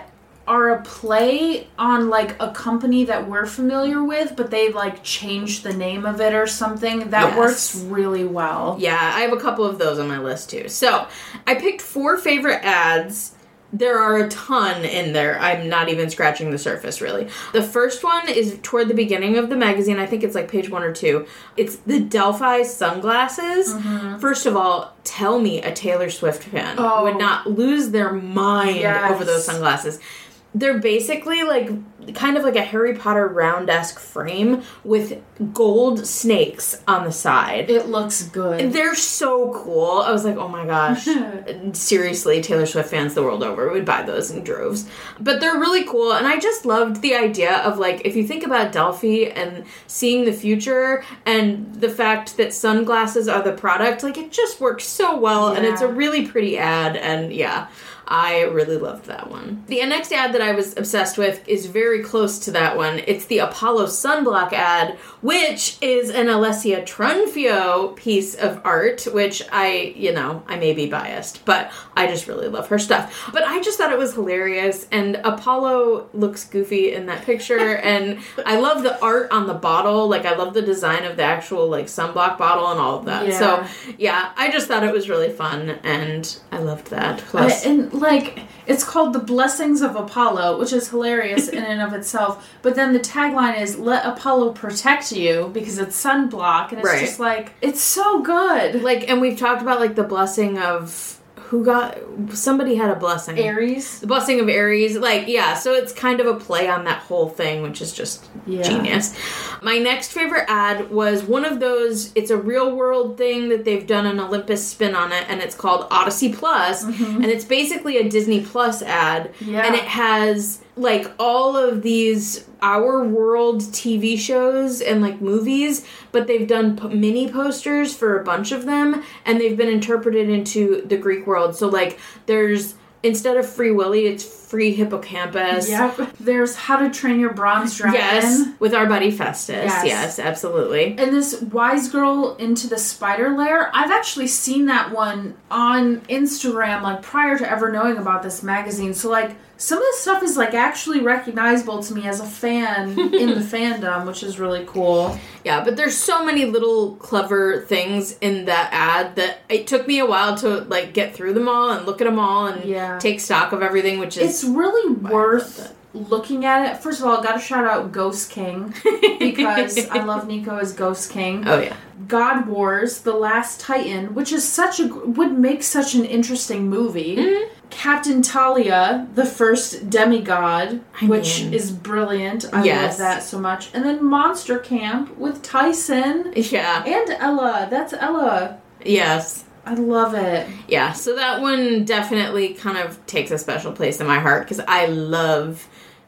Speaker 1: are a play on, like, a company that we're familiar with, but they, like, changed the name of it or something. That yes. works really well.
Speaker 2: Yeah, I have a couple of those on my list, too. So, I picked four favorite ads. There are a ton in there. I'm not even scratching the surface, really. The first one is toward the beginning of the magazine. I think it's like page one or two. It's the Delphi sunglasses. Mm-hmm. First of all, tell me a Taylor Swift fan oh. would not lose their mind yes. over those sunglasses. They're basically like kind of like a Harry Potter round-esque frame with gold snakes on the side.
Speaker 1: It looks good.
Speaker 2: They're so cool. I was like, oh my gosh. Seriously, Taylor Swift fans the world over would buy those in droves. But they're really cool, and I just loved the idea of, like, if you think about Delphi and seeing the future and the fact that sunglasses are the product, like, it just works so well, yeah. and it's a really pretty ad, and yeah. I really loved that one. The next ad that I was obsessed with is very close to that one. It's the Apollo sunblock ad, which is an Alessia Trunfio piece of art, which I, you know, I may be biased, but I just really love her stuff. But I just thought it was hilarious, and Apollo looks goofy in that picture, and I love the art on the bottle. Like, I love the design of the actual, like, sunblock bottle and all of that. Yeah. So, yeah, I just thought it was really fun, and I loved that. Plus...
Speaker 1: I, and Like, it's called The Blessings of Apollo, which is hilarious in and of itself. But then the tagline is, let Apollo protect you, because it's sunblock. And it's right. just like, it's so good.
Speaker 2: Like, and we've talked about, like, the blessing of... Who got... Somebody had a blessing.
Speaker 1: Aries?
Speaker 2: The blessing of Aries. Like, yeah, so it's kind of a play on that whole thing, which is just yeah. genius. My next favorite ad was one of those... It's a real-world thing that they've done an Olympus spin on it, and it's called Odyssey Plus, mm-hmm. and it's basically a Disney Plus ad, yeah. and it has... like, all of these Our World T V shows and, like, movies, but they've done p- mini posters for a bunch of them, and they've been interpreted into the Greek world. So, like, there's, instead of Free Willy, it's Free Hippocampus.
Speaker 1: Yep. There's How to Train Your Bronze Dragon.
Speaker 2: Yes, with our buddy Festus. Yes, yes absolutely.
Speaker 1: And this Wise Girl Into the Spider Lair, I've actually seen that one on Instagram, like, prior to ever knowing about this magazine. So, like, some of this stuff is, like, actually recognizable to me as a fan in the fandom, which is really cool.
Speaker 2: Yeah, but there's so many little clever things in that ad that it took me a while to, like, get through them all and look at them all and yeah. take stock of everything, which is...
Speaker 1: It's really worth looking at it. First of all, gotta shout out Ghost King, because I love Nico as Ghost King.
Speaker 2: Oh, yeah.
Speaker 1: God Wars, The Last Titan, which is such a... would make such an interesting movie. Mm-hmm. Captain Talia, the first demigod, I which mean, is brilliant. I yes. love that so much. And then Monster Camp with Tyson.
Speaker 2: Yeah.
Speaker 1: And Ella. That's Ella.
Speaker 2: Yes.
Speaker 1: I love it.
Speaker 2: Yeah, so that one definitely kind of takes a special place in my heart, because I love...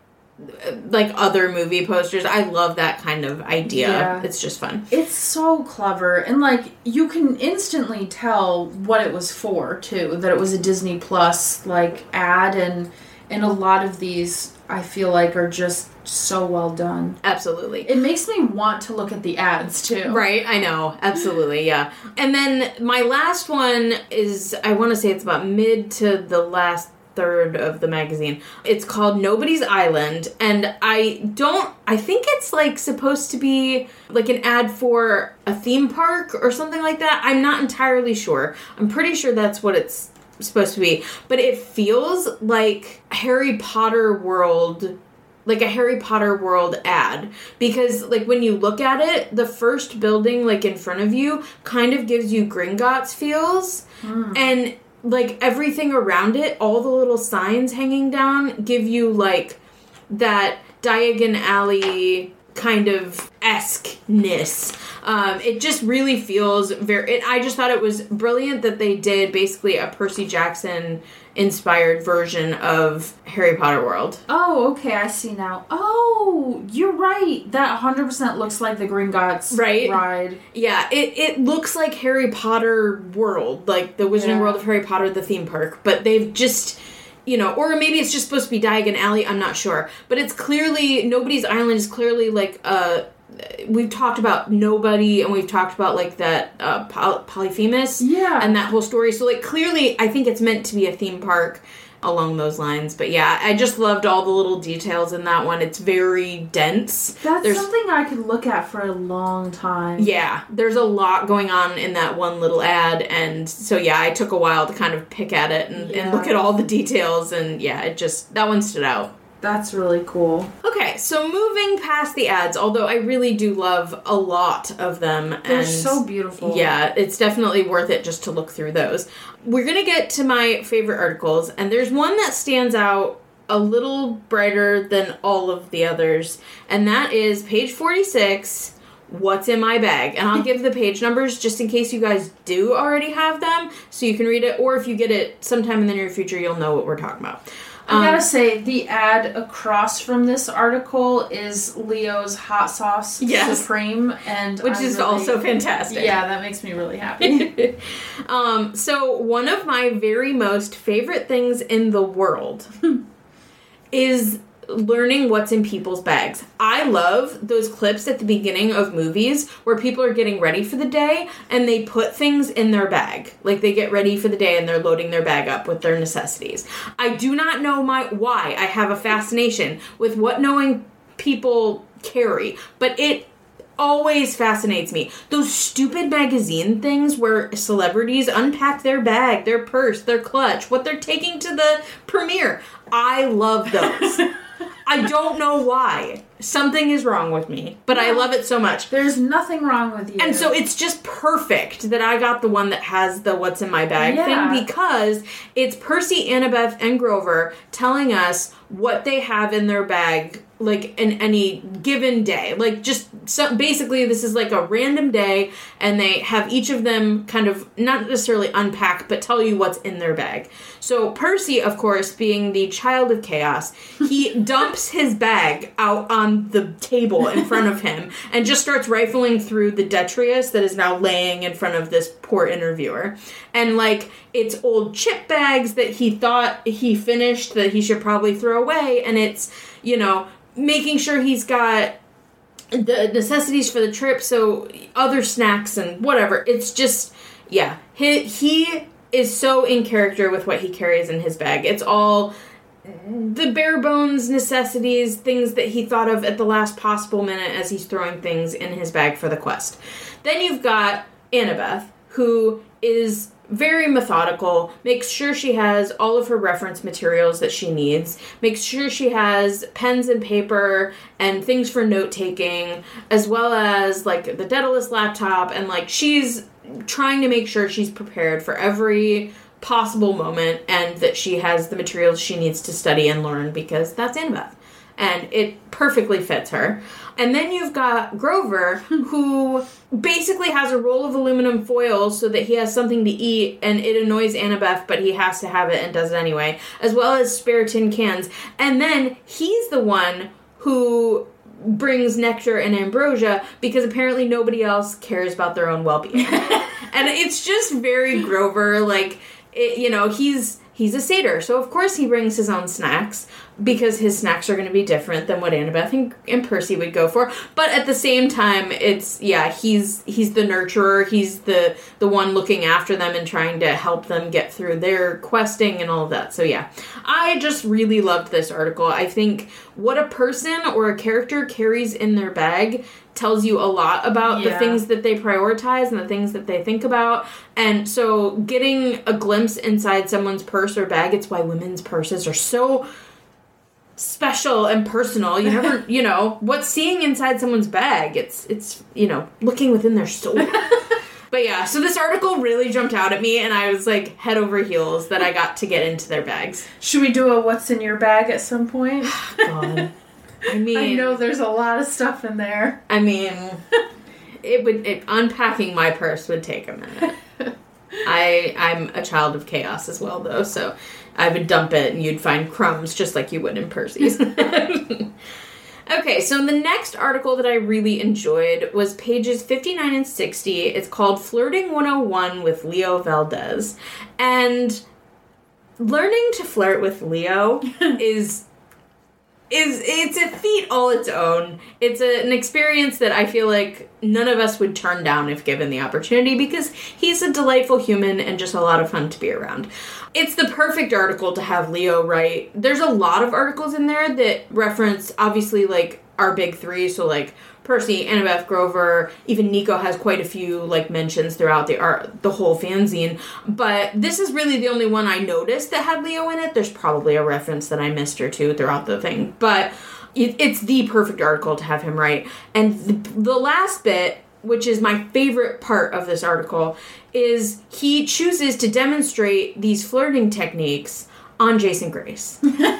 Speaker 2: like other movie posters. I love that kind of idea. Yeah. It's just fun.
Speaker 1: It's so clever. And like, you can instantly tell what it was for too. That it was a Disney Plus like ad, and and a lot of these I feel like are just so well done.
Speaker 2: Absolutely.
Speaker 1: It makes me want to look at the ads too.
Speaker 2: Right, I know. Absolutely, yeah. And then my last one is, I want to say it's about mid to the last third of the magazine. It's called Nobody's Island, and I don't I think it's like supposed to be like an ad for a theme park or something like that. I'm not entirely sure. I'm pretty sure that's what it's supposed to be, but it feels like Harry Potter World, like a Harry Potter World ad, because like when you look at it, the first building like in front of you kind of gives you Gringotts feels, mm. and like, everything around it, all the little signs hanging down, give you, like, that Diagon Alley kind of esque-ness. Um, it just really feels very... It, I just thought it was brilliant that they did basically a Percy Jackson-inspired version of Harry Potter World.
Speaker 1: Oh, okay, I see now. Oh, you're right. That one hundred percent looks like the Gringotts
Speaker 2: right?
Speaker 1: ride.
Speaker 2: Yeah, it, it looks like Harry Potter World, like the Wizarding yeah. World of Harry Potter, the theme park, but they've just... You know, or maybe it's just supposed to be Diagon Alley, I'm not sure. But it's clearly, Nobody's Island is clearly like, uh, we've talked about Nobody, and we've talked about like that uh, Poly- Polyphemus.
Speaker 1: Yeah.
Speaker 2: And that whole story. So like clearly, I think it's meant to be a theme park. along those lines. But yeah, I just loved all the little details in that one. It's very dense.
Speaker 1: That's there's, something I could look at for a long time.
Speaker 2: Yeah, there's a lot going on in that one little ad, and so yeah, I took a while to kind of pick at it and, yeah. and look at all the details, and yeah, it just, that one stood out.
Speaker 1: That's really cool.
Speaker 2: Okay, so moving past the ads, although I really do love a lot of them.
Speaker 1: They're
Speaker 2: and
Speaker 1: so beautiful.
Speaker 2: Yeah, it's definitely worth it just to look through those. We're going to get to my favorite articles, and there's one that stands out a little brighter than all of the others, and that is page forty-six, What's in My Bag? And I'll give the page numbers just in case you guys do already have them, so you can read it, or if you get it sometime in the near future, you'll know what we're talking about.
Speaker 1: I gotta um, say, the ad across from this article is Leo's Hot Sauce yes. Supreme, and
Speaker 2: which I'm is really, also fantastic.
Speaker 1: Yeah, that makes me really happy.
Speaker 2: um, so one of my very most favorite things in the world is learning what's in people's bags. I love those clips at the beginning of movies where people are getting ready for the day and they put things in their bag. Like they get ready for the day and they're loading their bag up with their necessities. I do not know my why I have a fascination with what knowing people carry, but it always fascinates me. Those stupid magazine things where celebrities unpack their bag, their purse, their clutch, what they're taking to the premiere. I love those. I don't know why. Something is wrong with me, but no, I love it so much.
Speaker 1: There's nothing wrong with you.
Speaker 2: And so it's just perfect that I got the one that has the what's in my bag yeah. thing, because it's Percy, Annabeth, and Grover telling us what they have in their bag, like, in any given day. Like, just, so basically, this is like a random day, and they have each of them kind of, not necessarily unpack, but tell you what's in their bag. So Percy, of course, being the child of chaos, he dumps his bag out on the table in front of him, and just starts rifling through the detritus that is now laying in front of this poor interviewer. And, like, it's old chip bags that he thought he finished that he should probably throw away, and it's, you know, making sure he's got the necessities for the trip, so other snacks and whatever. It's just, yeah, he, he is so in character with what he carries in his bag. It's all the bare bones necessities, things that he thought of at the last possible minute as he's throwing things in his bag for the quest. Then you've got Annabeth, who is very methodical, makes sure she has all of her reference materials that she needs, makes sure she has pens and paper and things for note-taking, as well as, like, the Daedalus laptop, and, like, she's trying to make sure she's prepared for every possible moment and that she has the materials she needs to study and learn, because that's Annabeth. And it perfectly fits her. And then you've got Grover, who basically has a roll of aluminum foil so that he has something to eat, and it annoys Annabeth, but he has to have it and does it anyway, as well as spare tin cans. And then he's the one who brings nectar and ambrosia, because apparently nobody else cares about their own well-being. And it's just very Grover, like, it, you know, he's... He's a satyr, so of course he brings his own snacks, because his snacks are going to be different than what Annabeth and, and Percy would go for. But at the same time, it's, yeah, he's he's the nurturer, he's the, the one looking after them and trying to help them get through their questing and all of that. So yeah, I just really loved this article. I think what a person or a character carries in their bag tells you a lot about yeah. the things that they prioritize and the things that they think about. And so getting a glimpse inside someone's purse or bag, it's why women's purses are so special and personal. You never, you know, what's seeing inside someone's bag? It's, it's, you know, looking within their soul. But yeah, so this article really jumped out at me, and I was like head over heels that I got to get into their bags.
Speaker 1: Should we do a what's in your bag at some point?
Speaker 2: God. I mean,
Speaker 1: I know there's a lot of stuff in there.
Speaker 2: I mean, it would it, unpacking my purse would take a minute. I I'm a child of chaos as well, though, so I would dump it and you'd find crumbs just like you would in Percy's. Okay, so the next article that I really enjoyed was pages fifty-nine and sixty. It's called Flirting one oh one with Leo Valdez, and learning to flirt with Leo is is it's a feat all its own. It's a, an experience that I feel like none of us would turn down if given the opportunity, because he's a delightful human and just a lot of fun to be around. It's the perfect article to have Leo write. There's a lot of articles in there that reference, obviously, like, our big three, so, like, Percy, Annabeth, Grover, even Nico has quite a few, like, mentions throughout the art, the whole fanzine. But this is really the only one I noticed that had Leo in it. There's probably a reference that I missed or two throughout the thing. But it, it's the perfect article to have him write. And the, the last bit, which is my favorite part of this article, is he chooses to demonstrate these flirting techniques on Jason Grace.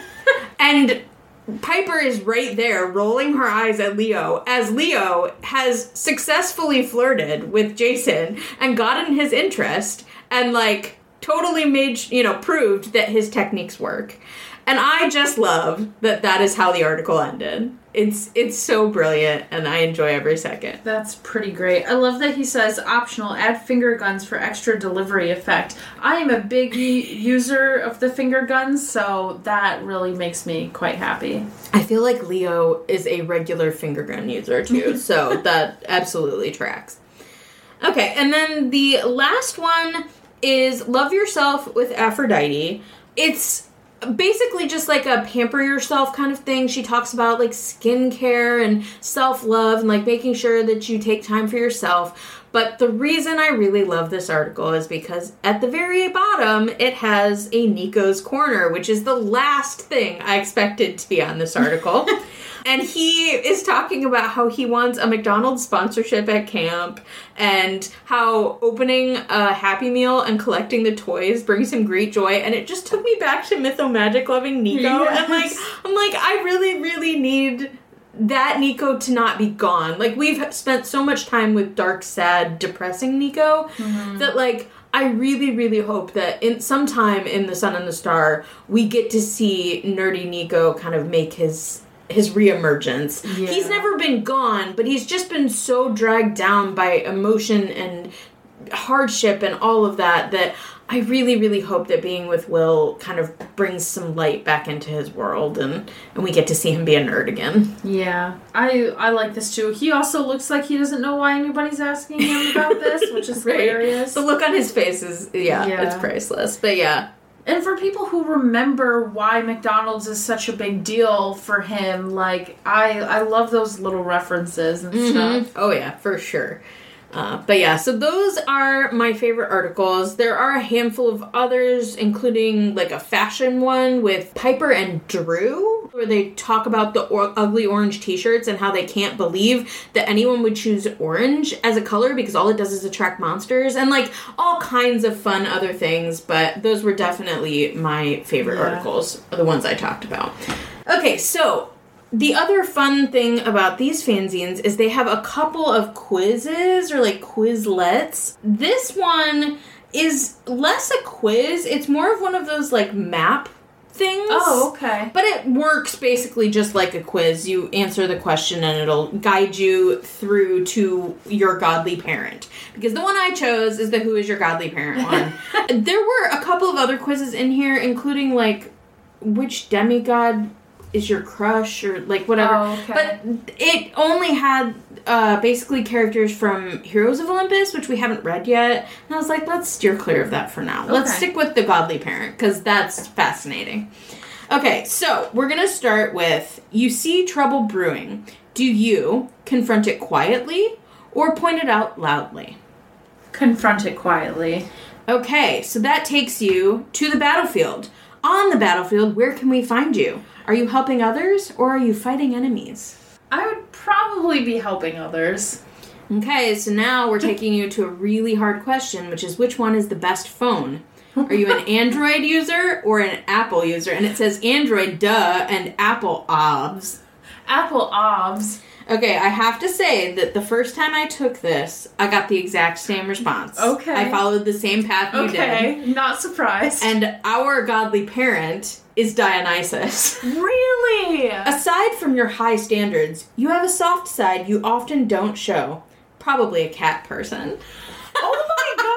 Speaker 2: And Piper is right there rolling her eyes at Leo as Leo has successfully flirted with Jason and gotten his interest and, like, totally made, you know, proved that his techniques work. And I just love that that is how the article ended. It's it's so brilliant, and I enjoy every second.
Speaker 1: That's pretty great. I love that he says, optional, add finger guns for extra delivery effect. I am a big user of the finger guns, so that really makes me quite happy.
Speaker 2: I feel like Leo is a regular finger gun user, too, so that absolutely tracks. Okay, and then the last one is Love Yourself with Aphrodite. It's basically just like a pamper yourself kind of thing. She talks about, like, skincare and self-love and, like, making sure that you take time for yourself. But the reason I really love this article is because at the very bottom, it has a Nico's Corner, which is the last thing I expected to be on this article. And he is talking about how he wants a McDonald's sponsorship at camp and how opening a Happy Meal and collecting the toys brings him great joy. And it just took me back to Mythomagic loving Nico. Yes. And, like, I'm like, I really, really need that Nico to not be gone. Like, we've spent so much time with dark, sad, depressing Nico mm-hmm. that, like, I really, really hope that in sometime in The Sun and the Star, we get to see nerdy Nico kind of make his his reemergence. Yeah. He's never been gone, but he's just been so dragged down by emotion and hardship and all of that that I really, really hope that being with Will kind of brings some light back into his world and, and we get to see him be a nerd again.
Speaker 1: Yeah, I I like this too. He also looks like he doesn't know why anybody's asking him about this, which is right. hilarious.
Speaker 2: The look on his face is, yeah, yeah, it's priceless. But yeah.
Speaker 1: And for people who remember why McDonald's is such a big deal for him, like, I I love those little references and mm-hmm. stuff.
Speaker 2: Oh, yeah, for sure. Uh, but yeah, so those are my favorite articles. There are a handful of others, including, like, a fashion one with Piper and Drew, where they talk about the or- ugly orange t-shirts and how they can't believe that anyone would choose orange as a color because all it does is attract monsters, and, like, all kinds of fun other things, but those were definitely my favorite yeah. articles, the ones I talked about. Okay, so the other fun thing about these fanzines is they have a couple of quizzes or, like, quizlets. This one is less a quiz. It's more of one of those, like, map things.
Speaker 1: Oh, okay.
Speaker 2: But it works basically just like a quiz. You answer the question and it'll guide you through to your godly parent. Because the one I chose is the Who is Your Godly Parent one. There were a couple of other quizzes in here, including, like, which demigod is your crush, or, like, whatever.
Speaker 1: Oh, okay.
Speaker 2: But it only had uh, basically characters from Heroes of Olympus, which we haven't read yet. And I was like, let's steer clear of that for now. Okay. Let's stick with the Godly Parent, because that's fascinating. Okay, so we're going to start with, you see trouble brewing. Do you confront it quietly or point it out loudly?
Speaker 1: Confront it quietly.
Speaker 2: Okay, so that takes you to the battlefield. On the battlefield, where can we find you? Are you helping others, or are you fighting enemies?
Speaker 1: I would probably be helping others.
Speaker 2: Okay, so now we're taking you to a really hard question, which is, which one is the best phone? Are you an Android user or an Apple user? And it says Android, duh, and Apple, obs.
Speaker 1: Apple, obs.
Speaker 2: Okay, I have to say that the first time I took this, I got the exact same response.
Speaker 1: Okay.
Speaker 2: I followed the same path you
Speaker 1: okay.
Speaker 2: did.
Speaker 1: Okay, not surprised.
Speaker 2: And our godly parent is Dionysus.
Speaker 1: Really?
Speaker 2: Aside from your high standards, you have a soft side you often don't show. Probably a cat person.
Speaker 1: Oh my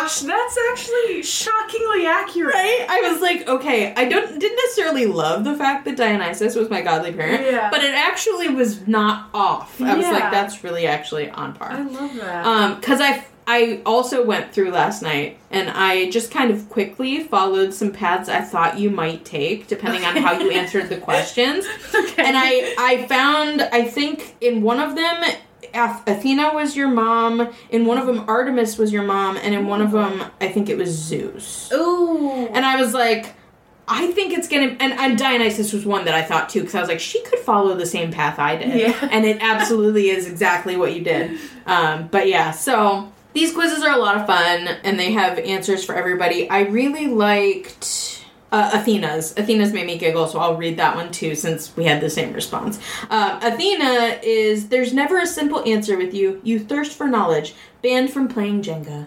Speaker 1: gosh, that's actually shockingly accurate.
Speaker 2: Right? I was like, okay, I don't didn't necessarily love the fact that Dionysus was my godly parent,
Speaker 1: yeah.
Speaker 2: but it actually was not off. I was
Speaker 1: yeah.
Speaker 2: like, that's really actually on par.
Speaker 1: I love that.
Speaker 2: Um, because I, I also went through last night, and I just kind of quickly followed some paths I thought you might take, depending on how you answered the questions.
Speaker 1: Okay.
Speaker 2: And I, I found, I think, in one of them, Athena was your mom, in one of them, Artemis was your mom, and in one of them, I think it was Zeus.
Speaker 1: Ooh.
Speaker 2: And I was like, I think it's gonna, and, and Dionysus was one that I thought too, because I was like, she could follow the same path I did.
Speaker 1: Yeah. And
Speaker 2: it absolutely is exactly what you did. Um, but yeah, so these quizzes are a lot of fun, and they have answers for everybody. I really liked uh, Athena's. Athena's made me giggle, so I'll read that one too, since we had the same response. Uh, Athena is, there's never a simple answer with you. You thirst for knowledge. Banned from playing Jenga.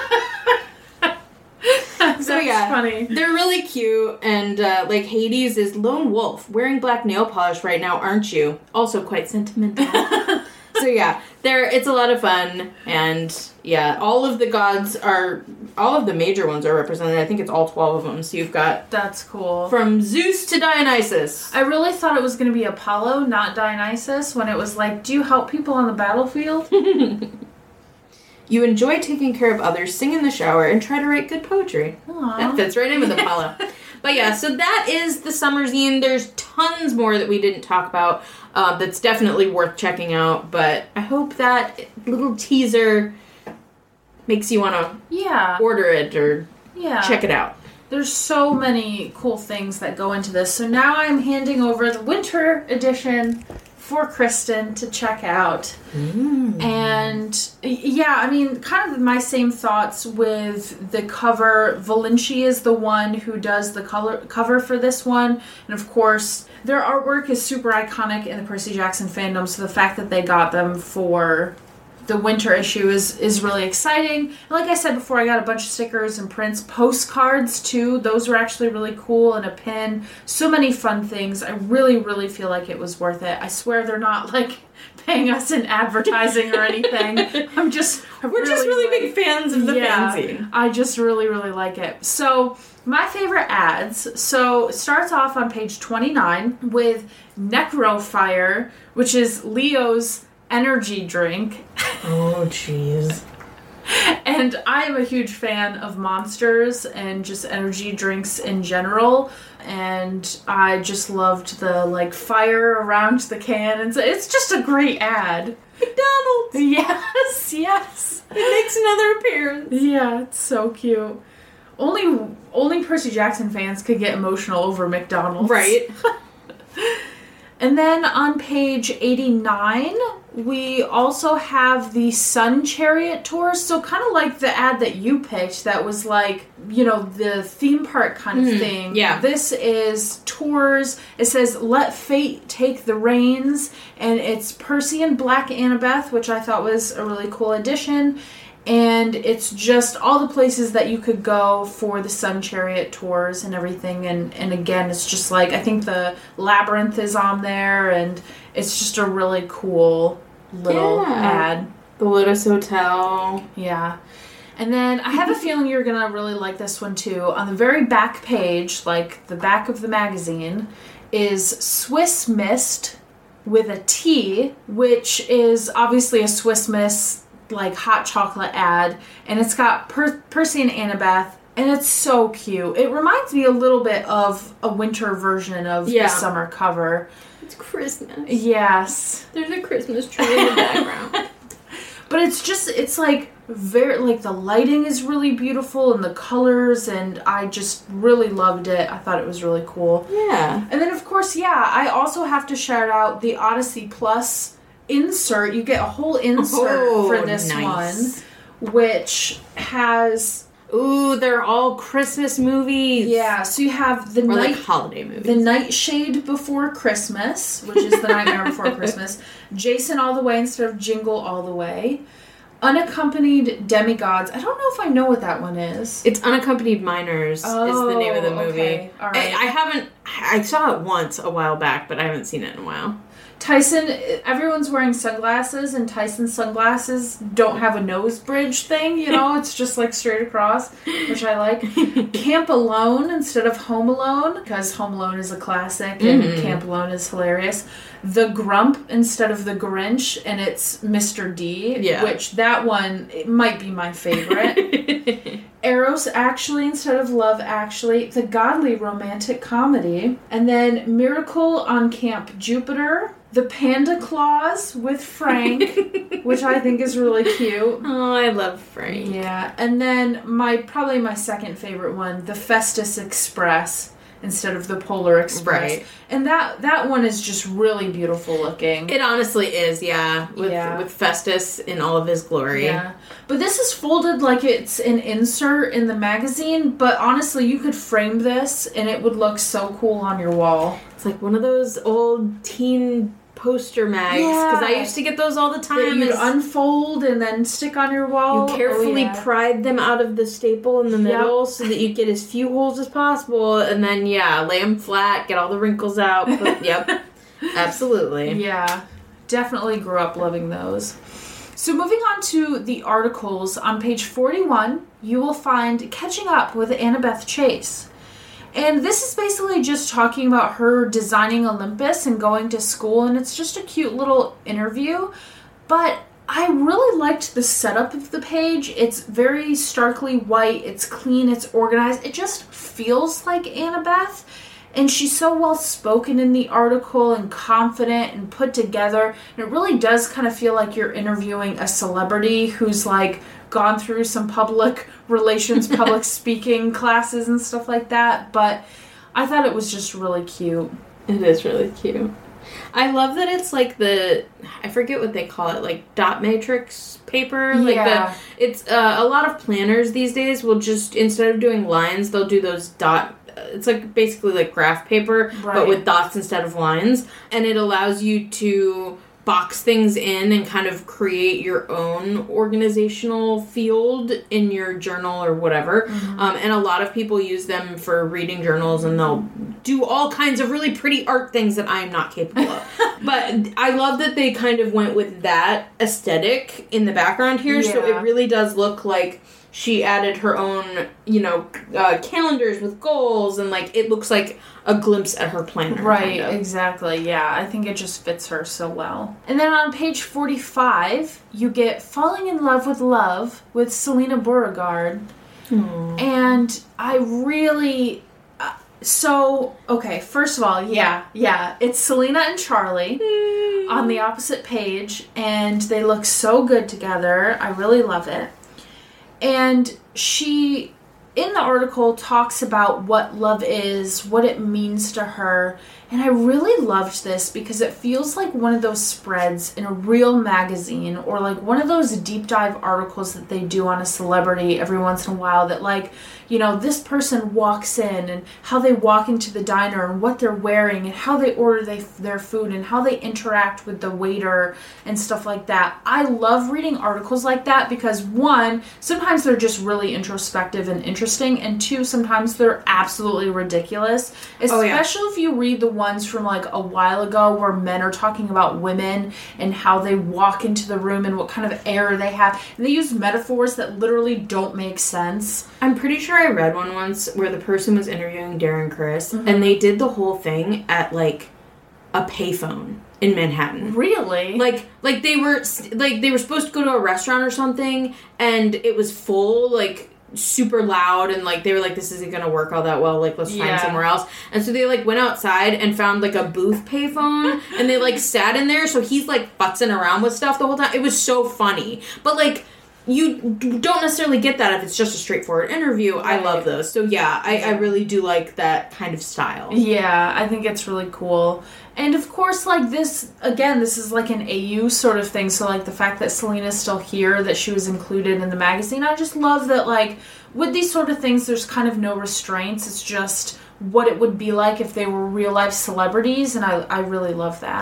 Speaker 1: That's
Speaker 2: so yeah,
Speaker 1: funny.
Speaker 2: They're really cute, and uh, like Hades is lone wolf, wearing black nail polish right now, aren't you? Also quite sentimental. So yeah, there it's a lot of fun, and yeah, all of the gods are, all of the major ones are represented. I think it's all twelve of them. So you've got
Speaker 1: that's cool.
Speaker 2: From Zeus to Dionysus.
Speaker 1: I really thought it was going to be Apollo, not Dionysus, when it was like, do you help people on the battlefield?
Speaker 2: You enjoy taking care of others, sing in the shower, and try to write good poetry.
Speaker 1: Aww.
Speaker 2: That fits right in with Apollo. But yeah, so that is the summer zine. There's tons more that we didn't talk about uh, that's definitely worth checking out. But I hope that little teaser makes you want to
Speaker 1: yeah.
Speaker 2: order it or
Speaker 1: yeah.
Speaker 2: check it out.
Speaker 1: There's so many cool things that go into this. So now I'm handing over the winter edition for Kristen to check out. Mm. And yeah, I mean, kind of my same thoughts with the cover. Valenci is the one who does the color cover for this one. And of course, their artwork is super iconic in the Percy Jackson fandom. So the fact that they got them for the winter issue is, is really exciting. And like I said before, I got a bunch of stickers and prints, postcards too. Those were actually really cool, and a pin. So many fun things. I really, really feel like it was worth it. I swear they're not like paying us in advertising or anything. I'm just I
Speaker 2: We're
Speaker 1: really
Speaker 2: just really
Speaker 1: like,
Speaker 2: big fans of the
Speaker 1: yeah,
Speaker 2: fanzine.
Speaker 1: I just really, really like it. So my favorite ads. So it starts off on page twenty-nine with Necrofire, which is Leo's energy drink.
Speaker 2: Oh, jeez.
Speaker 1: And I am a huge fan of Monsters and just energy drinks in general. And I just loved the, like, fire around the can. And so it's just a great ad.
Speaker 2: McDonald's!
Speaker 1: Yes, yes.
Speaker 2: It makes another appearance.
Speaker 1: Yeah, it's so cute. Only, only Percy Jackson fans could get emotional over McDonald's.
Speaker 2: Right.
Speaker 1: And then on page eighty-nine, we also have the Sun Chariot tours. So kind of like the ad that you picked that was like, you know, the theme park kind of mm, thing.
Speaker 2: Yeah.
Speaker 1: This is tours. It says, let fate take the reins. And it's Percy and Black Annabeth, which I thought was a really cool addition. And it's just all the places that you could go for the Sun Chariot tours and everything. And, and again, it's just like, I think the Labyrinth is on there. And it's just a really cool little
Speaker 2: yeah.
Speaker 1: ad.
Speaker 2: The Lotus Hotel.
Speaker 1: Yeah. And then I have a feeling you're going to really like this one too. On the very back page, like the back of the magazine, is Swiss Mist with a T, which is obviously a Swiss Miss like hot chocolate ad, and it's got per- Percy and Annabeth, and it's so cute. It reminds me a little bit of a winter version of
Speaker 2: yeah.
Speaker 1: the summer cover.
Speaker 2: It's Christmas.
Speaker 1: Yes.
Speaker 2: There's a Christmas tree in the background.
Speaker 1: But it's just, it's like very, like the lighting is really beautiful and the colors, and I just really loved it. I thought it was really cool.
Speaker 2: Yeah.
Speaker 1: And then of course, yeah, I also have to shout out the Odyssey Plus insert. You get a whole insert
Speaker 2: oh,
Speaker 1: for this
Speaker 2: nice.
Speaker 1: one, which has
Speaker 2: ooh, they're all Christmas movies.
Speaker 1: Yeah, so you have the
Speaker 2: or
Speaker 1: night
Speaker 2: like holiday movies.
Speaker 1: The Nightshade Before Christmas, which is the Nightmare Before Christmas. Jason All the Way instead of Jingle All the Way. Unaccompanied Demigods. I don't know if I know what that one is.
Speaker 2: It's Unaccompanied Minors
Speaker 1: oh,
Speaker 2: is the name of the movie.
Speaker 1: Okay. All right.
Speaker 2: I, I haven't. I saw it once a while back, but I haven't seen it in a while.
Speaker 1: Tyson, everyone's wearing sunglasses, and Tyson's sunglasses don't have a nose bridge thing, you know? It's just, like, straight across, which I like. Camp Alone instead of Home Alone, because Home Alone is a classic, and mm-hmm. Camp Alone is hilarious. The Grump instead of the Grinch, and it's Mister D, yeah. which that one it might be my favorite. Eros Actually instead of Love Actually, the godly romantic comedy, and then Miracle on Camp Jupiter, the Panda Claus with Frank, which I think is really cute.
Speaker 2: Oh, I love Frank.
Speaker 1: Yeah, and then my probably my second favorite one, the Festus Express instead of the Polar Express.
Speaker 2: Right.
Speaker 1: And that that one is just really beautiful looking.
Speaker 2: It honestly is, yeah. With yeah. with Festus in all of his glory.
Speaker 1: Yeah. But this is folded like it's an insert in the magazine, but honestly, you could frame this and it would look so cool on your wall.
Speaker 2: It's like one of those old teen poster mags, because yeah. I used to get those all the time.
Speaker 1: That you'd unfold and then stick on your wall.
Speaker 2: You carefully
Speaker 1: oh, yeah.
Speaker 2: pried them out of the staple in the middle yep. so that you get as few holes as possible, and then, yeah, lay them flat, get all the wrinkles out. But, yep, absolutely.
Speaker 1: Yeah, definitely grew up loving those. So moving on to the articles, on page forty-one, you will find Catching Up with Annabeth Chase. And this is basically just talking about her designing Olympus and going to school, and it's just a cute little interview. But I really liked the setup of the page. It's very starkly white, it's clean, it's organized. It just feels like Annabeth. And she's so well-spoken in the article and confident and put together. And it really does kind of feel like you're interviewing a celebrity who's, like, gone through some public relations, public speaking classes and stuff like that. But I thought it was just really cute.
Speaker 2: It is really cute. I love that it's like the, I forget what they call it, like dot matrix paper. Like
Speaker 1: yeah.
Speaker 2: the, it's uh, a lot of planners these days will just, instead of doing lines, they'll do those dot, it's like basically like graph paper, right. but with dots instead of lines. And it allows you to box things in and kind of create your own organizational field in your journal or whatever. Mm-hmm. Um, and a lot of people use them for reading journals, and they'll do all kinds of really pretty art things that I am not capable of. But I love that they kind of went with that aesthetic in the background here. Yeah. So it really does look like she added her own, you know, uh, calendars with goals, and, like, it looks like a glimpse at her planner.
Speaker 1: Right,
Speaker 2: kind of.
Speaker 1: Exactly, yeah. I think it just fits her so well. And then on page forty-five, you get Falling in Love with Love with Selena Beauregard. Aww. And I really... Uh, so, okay, first of all, yeah, yeah. It's Selena and Charlie mm. on the opposite page, and they look so good together. I really love it. And she, in the article, talks about what love is, what it means to her. And I really loved this because it feels like one of those spreads in a real magazine, or like one of those deep dive articles that they do on a celebrity every once in a while that, like, you know, this person walks in and how they walk into the diner and what they're wearing and how they order they, their food and how they interact with the waiter and stuff like that. I love reading articles like that because, one, sometimes they're just really introspective and interesting, and two, sometimes they're absolutely ridiculous, especially oh, yeah. if you read the ones from like a while ago where men are talking about women and how they walk into the room and what kind of air they have, and they use metaphors that literally don't make sense.
Speaker 2: I'm pretty sure I read one once where the person was interviewing Darren Criss, mm-hmm. and they did the whole thing at like a payphone in Manhattan.
Speaker 1: Really?
Speaker 2: Like, like they were like they were supposed to go to a restaurant or something, and it was full, like super loud, and like they were like, this isn't gonna work all that well, like let's find yeah. somewhere else. And so they like went outside and found like a booth payphone, and they like sat in there, so he's like futzing around with stuff the whole time. It was so funny, but like you don't necessarily get that if it's just a straightforward interview. Right. I love those. So yeah, I, I really do like that kind of style.
Speaker 1: Yeah, I think it's really cool. And of course, like this, again, this is like an A U sort of thing. So like the fact that Selena's still here, that she was included in the magazine, I just love that, like, with these sort of things, there's kind of no restraints. It's just what it would be like if they were real life celebrities. And I, I really love that.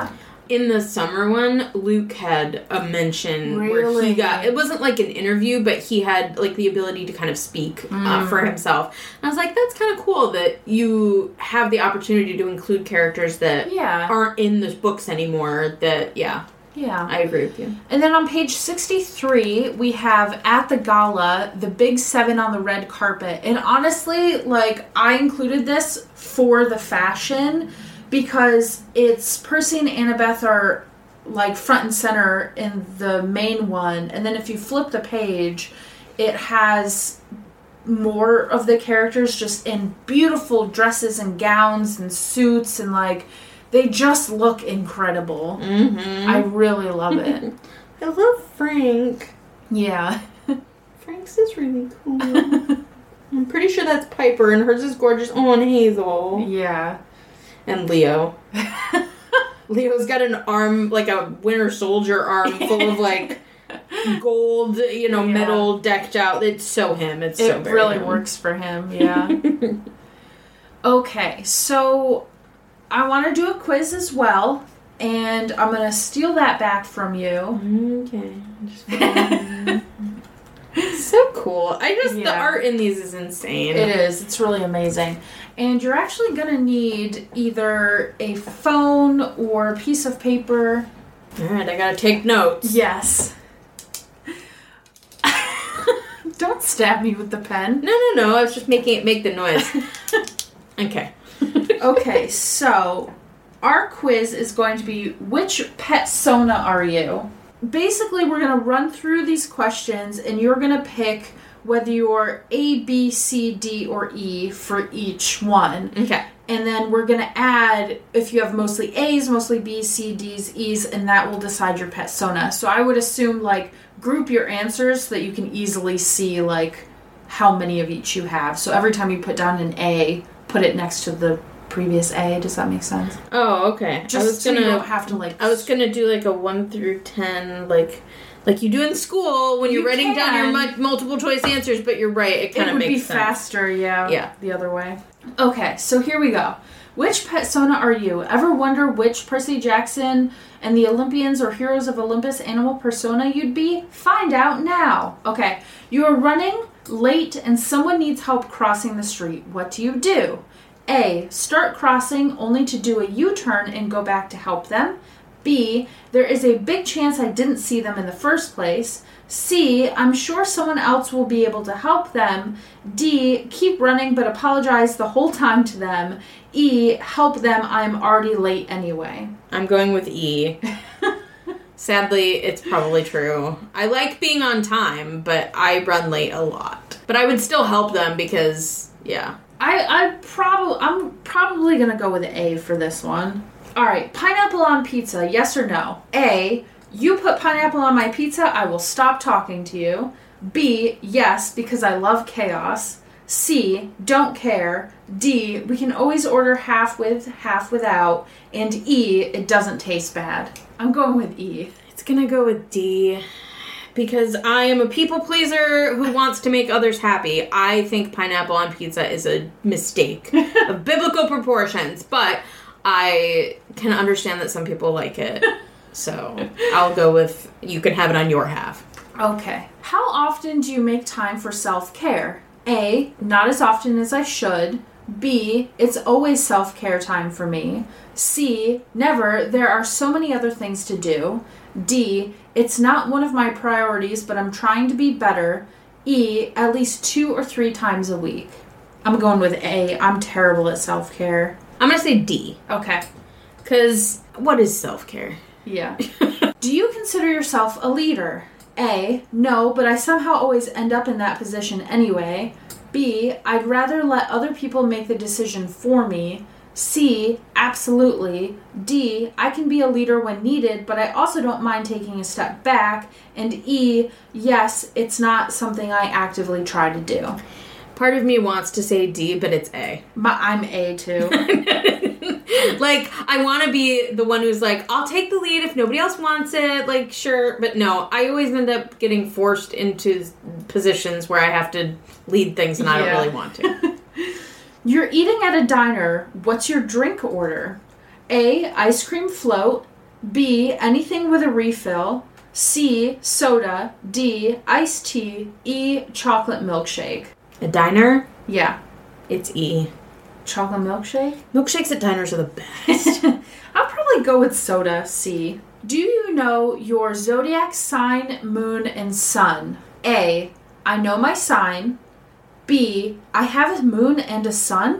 Speaker 2: in the summer one, Luke had a mention
Speaker 1: really?
Speaker 2: where he got, it wasn't like an interview, but he had like the ability to kind of speak mm. uh, for himself. And I was like, that's kind of cool that you have the opportunity to include characters that
Speaker 1: yeah.
Speaker 2: aren't in the books anymore. That, yeah.
Speaker 1: Yeah.
Speaker 2: I agree with you.
Speaker 1: And then on page sixty-three, we have at the gala, the big seven on the red carpet. And honestly, like, I included this for the fashion because it's Percy and Annabeth are, like, front and center in the main one. And then if you flip the page, it has more of the characters just in beautiful dresses and gowns and suits and, like, they just look incredible.
Speaker 2: Mm-hmm.
Speaker 1: I really love it.
Speaker 2: I love Frank.
Speaker 1: Yeah.
Speaker 2: Frank's is really cool. I'm pretty sure that's Piper, and hers is gorgeous. Oh, and Hazel.
Speaker 1: Yeah.
Speaker 2: And Leo. Leo's got an arm, like a Winter Soldier arm full of, like, gold, you know, yeah. metal decked out. It's so him. It's
Speaker 1: it
Speaker 2: so very
Speaker 1: really
Speaker 2: him.
Speaker 1: works for him, yeah. Okay, so I want to do a quiz as well, and I'm going to steal that back from you.
Speaker 2: Okay. So cool. I just, yeah. the art in these is insane.
Speaker 1: It is. It's really amazing. And you're actually going to need either a phone or a piece of paper.
Speaker 2: All right, I got to take notes.
Speaker 1: Yes. Don't stab me with the pen.
Speaker 2: No, no, no. I was just making it make the noise. Okay.
Speaker 1: Okay, so our quiz is going to be, which persona are you? Basically, we're going to run through these questions, and you're going to pick whether you're A, B, C, D, or E for each one.
Speaker 2: Okay.
Speaker 1: And then we're going to add, if you have mostly A's, mostly B's, C, D's, E's, and that will decide your persona. So I would assume, like, group your answers so that you can easily see, like, how many of each you have. So every time you put down an A, put it next to the previous A. Does that make sense?
Speaker 2: Oh, okay.
Speaker 1: Just
Speaker 2: I was
Speaker 1: so
Speaker 2: gonna,
Speaker 1: you don't have to, like...
Speaker 2: I was gonna do, like, a one through ten, like... Like you do in school when you're you writing can. down your mu- multiple choice answers, but you're right, it kind of makes sense.
Speaker 1: It would be faster, yeah,
Speaker 2: yeah,
Speaker 1: the other way. Okay, so here we go. Which persona are you? Ever wonder which Percy Jackson and the Olympians or Heroes of Olympus animal persona you'd be? Find out now. Okay, you are running late and someone needs help crossing the street. What do you do? A. Start crossing only to do a U-turn and go back to help them. B. There is a big chance I didn't see them in the first place. C. I'm sure someone else will be able to help them. D. Keep running but apologize the whole time to them. E. Help them, I'm already late anyway.
Speaker 2: I'm going with E. Sadly, it's probably true. I like being on time, but I run late a lot. But I would still help them because, yeah.
Speaker 1: I, I probably, I'm probably going to go with A for this one. All right, pineapple on pizza, yes or no? A, you put pineapple on my pizza, I will stop talking to you. B, yes, because I love chaos. C, don't care. D, we can always order half with, half without. And E, it doesn't taste bad. I'm going with E.
Speaker 2: It's gonna go with D. Because I am a people pleaser who wants to make others happy. I think pineapple on pizza is a mistake of biblical proportions, but I can understand that some people like it. So I'll go with you can have it on your half.
Speaker 1: Okay. How often do you make time for self-care? A, not as often as I should. B, it's always self-care time for me. C, never. There are so many other things to do. D, it's not one of my priorities, but I'm trying to be better. E, at least two or three times a week. I'm going with A. I'm terrible at self-care.
Speaker 2: I'm going to say D.
Speaker 1: Okay.
Speaker 2: Because what is self-care?
Speaker 1: Yeah. Do you consider yourself a leader? A, no, but I somehow always end up in that position anyway. B, I'd rather let other people make the decision for me. C, absolutely. D, I can be a leader when needed, but I also don't mind taking a step back. And E, yes, it's not something I actively try to do.
Speaker 2: Part of me wants to say D, but it's A.
Speaker 1: But I'm A too.
Speaker 2: Like, I want to be the one who's like, I'll take the lead if nobody else wants it. Like, sure. But no, I always end up getting forced into positions where I have to lead things and I yeah. don't really want to.
Speaker 1: You're eating at a diner. What's your drink order? A, ice cream float. B, anything with a refill. C, soda. D, iced tea. E, chocolate milkshake.
Speaker 2: A diner?
Speaker 1: Yeah.
Speaker 2: It's E.
Speaker 1: Chocolate milkshake?
Speaker 2: Milkshakes at diners are the best.
Speaker 1: I'll probably go with soda, C. Do you know your zodiac sign, moon, and sun? A, I know my sign. B, I have a moon and a sun.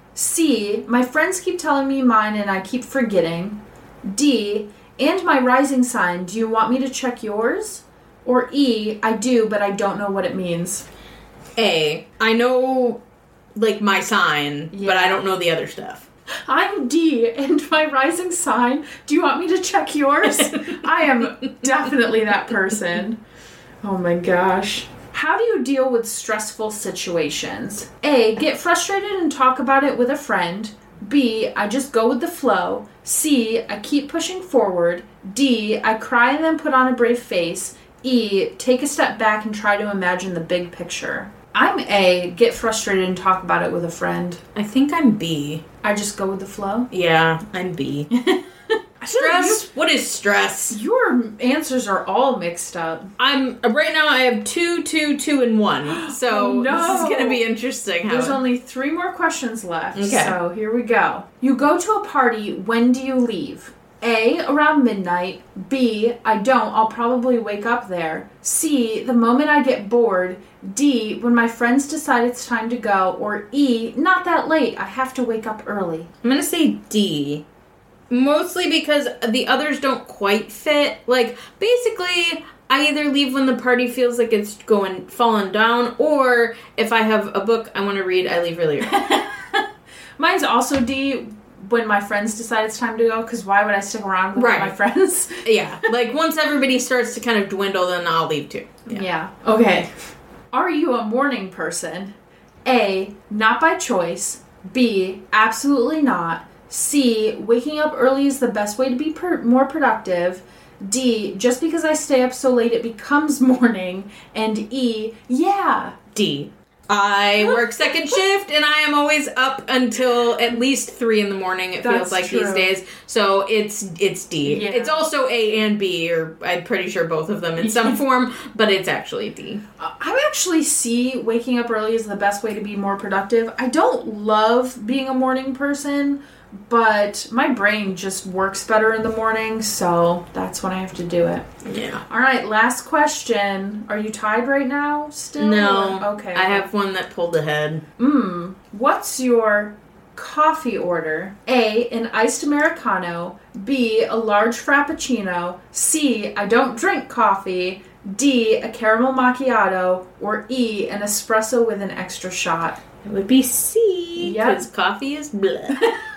Speaker 1: C, my friends keep telling me mine and I keep forgetting. D, and my rising sign. Do you want me to check yours? Or E, I do, but I don't know what it means.
Speaker 2: A, I know, like, my sign, yeah. but I don't know the other stuff.
Speaker 1: I'm D, and my rising sign. Do you want me to check yours? I am definitely that person. Oh my gosh. How do you deal with stressful situations? A, get frustrated and talk about it with a friend. B, I just go with the flow. C, I keep pushing forward. D, I cry and then put on a brave face. E, take a step back and try to imagine the big picture. I'm A, get frustrated and talk about it with a friend.
Speaker 2: I think I'm B.
Speaker 1: I just go with the flow?
Speaker 2: Yeah, I'm B. Stress? What is stress?
Speaker 1: Your answers are all mixed up.
Speaker 2: I'm right now. I have two, two, two, and one. So
Speaker 1: oh, no.
Speaker 2: This is going to be interesting.
Speaker 1: There's how... only three more questions left.
Speaker 2: Okay.
Speaker 1: So here we go. You go to a party. When do you leave? A, around midnight. B, I don't. I'll probably wake up there. C, the moment I get bored. D, when my friends decide it's time to go. Or E, not that late. I have to wake up early.
Speaker 2: I'm going to say D. Mostly because the others don't quite fit. Like, basically, I either leave when the party feels like it's going, falling down, or if I have a book I want to read, I leave really early.
Speaker 1: Mine's also D, when my friends decide it's time to go, because why would I stick around with right. my friends?
Speaker 2: Yeah. Like, once everybody starts to kind of dwindle, then I'll leave too.
Speaker 1: Yeah. yeah. Okay. Are you a morning person? A, not by choice. B, absolutely not. C, waking up early is the best way to be per- more productive. D, just because I stay up so late it becomes morning. And E, yeah.
Speaker 2: D, I work second shift and I am always up until at least three in the morning, it
Speaker 1: That's
Speaker 2: feels like
Speaker 1: true.
Speaker 2: these days. So it's it's D.
Speaker 1: Yeah.
Speaker 2: It's also A and B, or I'm pretty sure both of them in some form, but it's actually D.
Speaker 1: I'm actually C, waking up early is the best way to be more productive. I don't love being a morning person, but my brain just works better in the morning, so that's when I have to do it.
Speaker 2: Yeah.
Speaker 1: All right, last question. Are you tied right now still?
Speaker 2: No.
Speaker 1: Okay.
Speaker 2: I have one that pulled ahead.
Speaker 1: Mmm. What's your coffee order? A, an iced Americano. B, a large Frappuccino. C, I don't drink coffee. D, a caramel macchiato. Or E, an espresso with an extra shot.
Speaker 2: It would be C, because
Speaker 1: yep.
Speaker 2: coffee is bleh.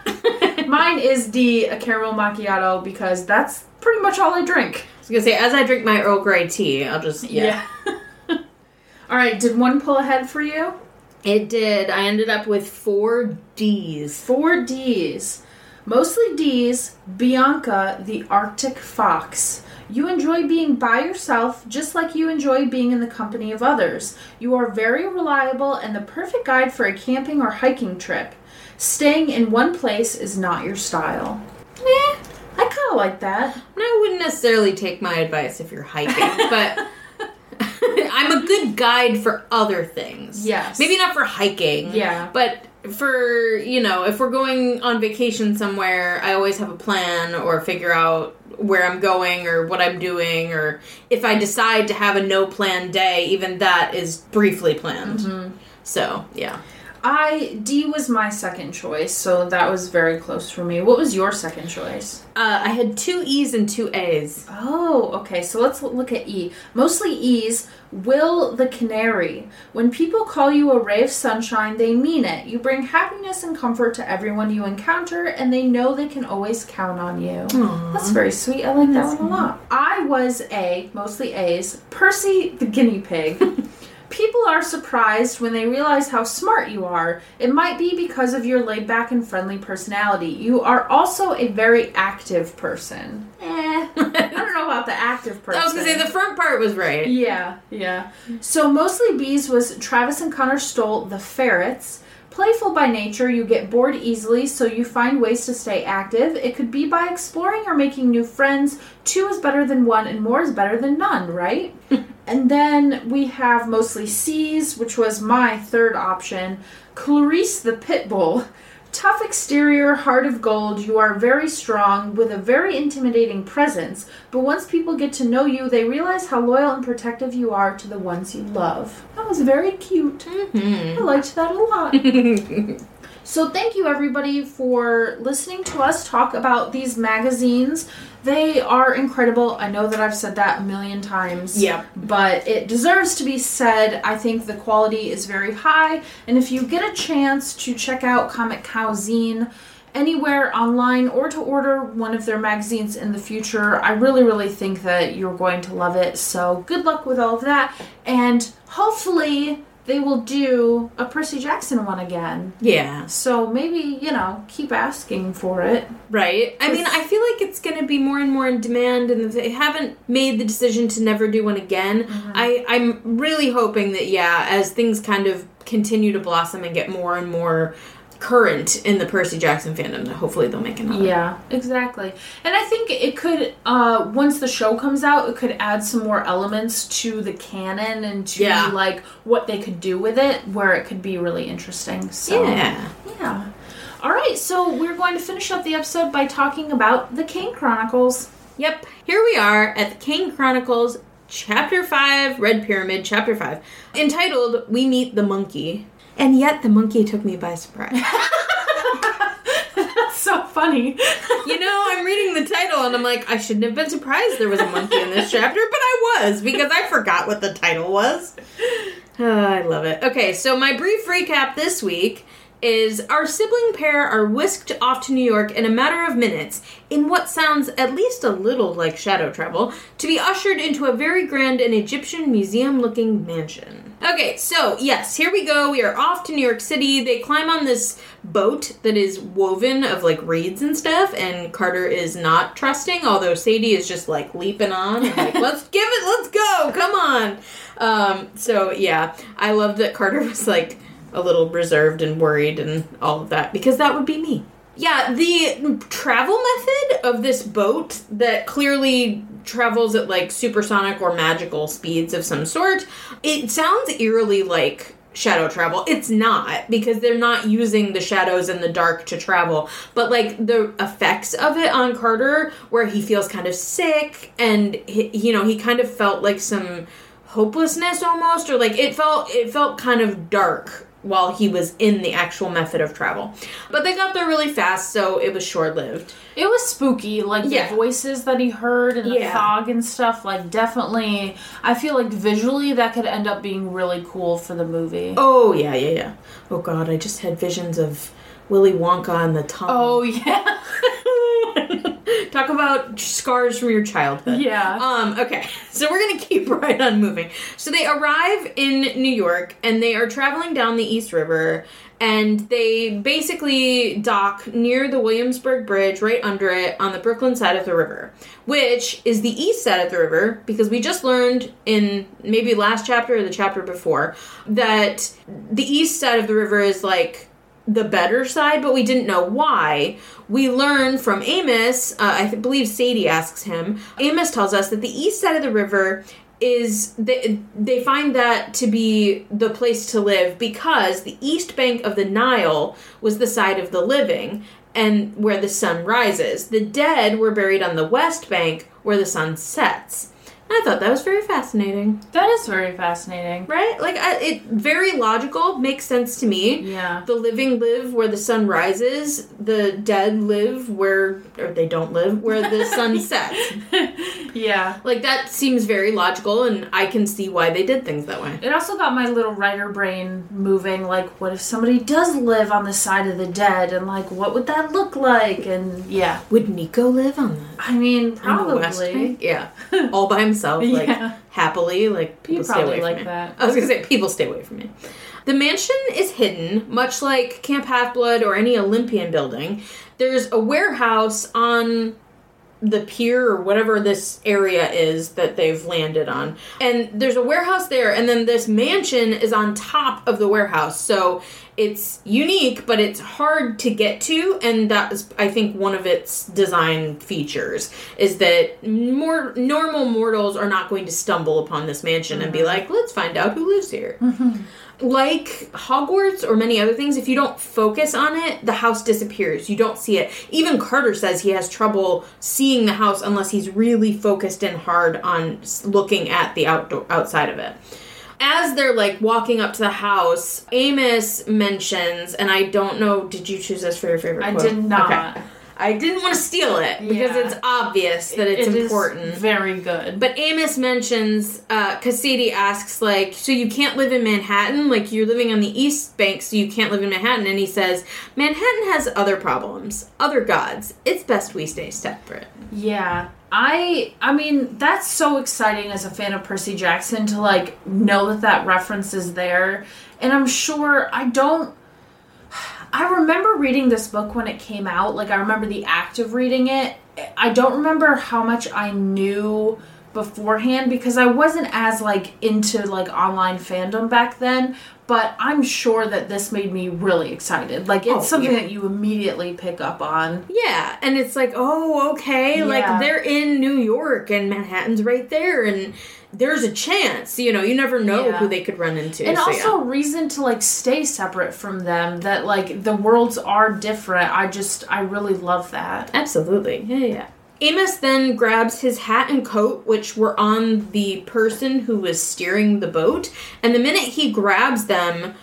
Speaker 1: Mine is D, a caramel macchiato, because that's pretty much all I drink.
Speaker 2: I was going to say, as I drink my Earl Grey tea, I'll just, yeah.
Speaker 1: yeah. All right, did one pull ahead for you?
Speaker 2: It did. I ended up with four D's.
Speaker 1: Four D's. Mostly D's. Bianca, the Arctic Fox. You enjoy being by yourself, just like you enjoy being in the company of others. You are very reliable and the perfect guide for a camping or hiking trip. Staying in one place is not your style. Eh, I kind of like that.
Speaker 2: I wouldn't necessarily take my advice if you're hiking, but I'm a good guide for other things.
Speaker 1: Yes.
Speaker 2: Maybe not for hiking.
Speaker 1: Yeah.
Speaker 2: But for, you know, if we're going on vacation somewhere, I always have a plan or figure out where I'm going or what I'm doing, or if I decide to have a no plan day, even that is briefly planned. Mm-hmm. So, yeah.
Speaker 1: I, D was my second choice, so that was very close for me. What was your second choice?
Speaker 2: Uh, I had two E's and two A's.
Speaker 1: Oh, okay, so let's look at E. Mostly E's. Will the Canary. When people call you a ray of sunshine, they mean it. You bring happiness and comfort to everyone you encounter, and they know they can always count on you. Aww. That's very sweet. I like that That's one a lot. I was A, mostly A's. Percy the Guinea Pig. People are surprised when they realize how smart you are. It might be because of your laid-back and friendly personality. You are also a very active person. Eh, I don't know about about the active person.
Speaker 2: I was going to say, the front part was right.
Speaker 1: Yeah, yeah. So mostly B's was Travis and Connor Stolt, the ferrets. Playful by nature, you get bored easily, so you find ways to stay active. It could be by exploring or making new friends. Two is better than one, and more is better than none, right? And then we have mostly C's, which was my third option. Clarice the pit bull. Tough exterior, heart of gold, you are very strong with a very intimidating presence, but once people get to know you, they realize how loyal and protective you are to the ones you love. That was very cute. Mm-hmm. I liked that a lot. So thank you everybody for listening to us talk about these magazines. They are incredible. I know that I've said that a million times.
Speaker 2: Yeah.
Speaker 1: But it deserves to be said. I think the quality is very high. And if you get a chance to check out Comic Cow Zine anywhere online or to order one of their magazines in the future, I really, really think that you're going to love it. So good luck with all of that. And hopefully they will do a Percy Jackson one again.
Speaker 2: Yeah.
Speaker 1: So maybe, you know, keep asking for it.
Speaker 2: Right. I mean, I feel like it's going to be more and more in demand, and they haven't made the decision to never do one again. Mm-hmm. I, I'm really hoping that, yeah, as things kind of continue to blossom and get more and more current in the Percy Jackson fandom, that hopefully they'll make another.
Speaker 1: Yeah, exactly. And I think it could, uh, once the show comes out, it could add some more elements to the canon and to, yeah. like, what they could do with it, where it could be really interesting. So,
Speaker 2: yeah.
Speaker 1: Yeah. All right, so we're going to finish up the episode by talking about the Kane Chronicles.
Speaker 2: Yep. Here we are at the Kane Chronicles, Chapter five, Red Pyramid, Chapter five, entitled, We Meet the Monkey. And yet the monkey took me by surprise.
Speaker 1: That's so funny.
Speaker 2: You know, I'm reading the title and I'm like, I shouldn't have been surprised there was a monkey in this chapter, but I was, because I forgot what the title was. Oh, I love it. Okay, so my brief recap this week is our sibling pair are whisked off to New York in a matter of minutes, in what sounds at least a little like shadow travel, to be ushered into a very grand and Egyptian museum-looking mansion. Okay, so, yes, here we go. We are off to New York City. They climb on this boat that is woven of, like, reeds and stuff, and Carter is not trusting, although Sadie is just, like, leaping on and, like, let's give it, let's go, come on. Um, so, yeah, I love that Carter was, like, a little reserved and worried and all of that, because that would be me. Yeah, the travel method of this boat that clearly travels at, like, supersonic or magical speeds of some sort, it sounds eerily like shadow travel. It's not, because they're not using the shadows and the dark to travel. But, like, the effects of it on Carter, where he feels kind of sick, and, he, you know, he kind of felt, like, some hopelessness almost, or, like, it felt it felt kind of dark while he was in the actual method of travel. But they got there really fast, so it was short-lived.
Speaker 1: It was spooky, like yeah. the voices that he heard and the yeah. fog and stuff, like definitely, I feel like visually that could end up being really cool for the movie.
Speaker 2: Oh, yeah, yeah, yeah. Oh god, I just had visions of Willy Wonka and the tunnel.
Speaker 1: Oh, yeah.
Speaker 2: Talk about scars from your childhood.
Speaker 1: Yeah.
Speaker 2: Um, okay, so we're going to keep right on moving. So they arrive in New York, and they are traveling down the East River, and they basically dock near the Williamsburg Bridge, right under it, on the Brooklyn side of the river, which is the east side of the river, because we just learned in maybe last chapter or the chapter before that the east side of the river is, like, the better side, but we didn't know why. We learn from Amos, uh, I th- believe Sadie asks him, Amos tells us that the east side of the river is, they, they find that to be the place to live because the east bank of the Nile was the side of the living and where the sun rises. The dead were buried on the west bank where the sun sets. I thought that was very fascinating.
Speaker 1: That is very fascinating.
Speaker 2: Right? Like, I, it very logical, makes sense to me.
Speaker 1: Yeah.
Speaker 2: The living live where the sun rises, the dead live where, or they don't live, where the sun sets.
Speaker 1: Yeah.
Speaker 2: Like, that seems very logical, and I can see why they did things that way.
Speaker 1: It also got my little writer brain moving, like, what if somebody does live on the side of the dead, and, like, what would that look like? And, yeah.
Speaker 2: Would Nico live on that?
Speaker 1: I mean, probably.
Speaker 2: Yeah. All by himself, like, yeah. happily, like, people
Speaker 1: you
Speaker 2: stay away
Speaker 1: like
Speaker 2: from me.
Speaker 1: That.
Speaker 2: I was gonna say, people stay away from me. The mansion is hidden, much like Camp Half-Blood or any Olympian building. There's a warehouse on the pier or whatever this area is that they've landed on. And there's a warehouse there, and then this mansion is on top of the warehouse. So it's unique, but it's hard to get to, and that is, I think, one of its design features, is that more normal mortals are not going to stumble upon this mansion mm-hmm. and be like, let's find out who lives here. Mm-hmm. Like Hogwarts or many other things, if you don't focus on it, the house disappears. You don't see it. Even Carter says he has trouble seeing the house unless he's really focused and hard on looking at the outdoor outside of it. As they're, like, walking up to the house, Amos mentions, and I don't know, did you choose this for your favorite quote?
Speaker 1: I did not.
Speaker 2: Okay. I didn't want to steal it, because yeah. it's obvious that it's
Speaker 1: it
Speaker 2: important.
Speaker 1: Is very good.
Speaker 2: But Amos mentions, uh, because Sadie asks, like, so you can't live in Manhattan? Like, you're living on the East Bank, so you can't live in Manhattan. And he says, Manhattan has other problems, other gods. It's best we stay separate.
Speaker 1: Yeah. I I mean, that's so exciting as a fan of Percy Jackson to, like, know that that reference is there. And I'm sure, I don't... I remember reading this book when it came out. Like, I remember the act of reading it. I don't remember how much I knew beforehand because I wasn't as, like, into, like, online fandom back then. But I'm sure that this made me really excited. Like, it's oh, something yeah. that you immediately pick up on.
Speaker 2: Yeah, and it's like, oh, okay. Yeah. Like, they're in New York, and Manhattan's right there, and there's a chance. You know, you never know yeah. who they could run into.
Speaker 1: And
Speaker 2: so,
Speaker 1: also
Speaker 2: yeah.
Speaker 1: a reason to, like, stay separate from them. That, like, the worlds are different. I just, I really love that.
Speaker 2: Absolutely. Yeah, yeah. Amos then grabs his hat and coat, which were on the person who was steering the boat, and the minute he grabs them,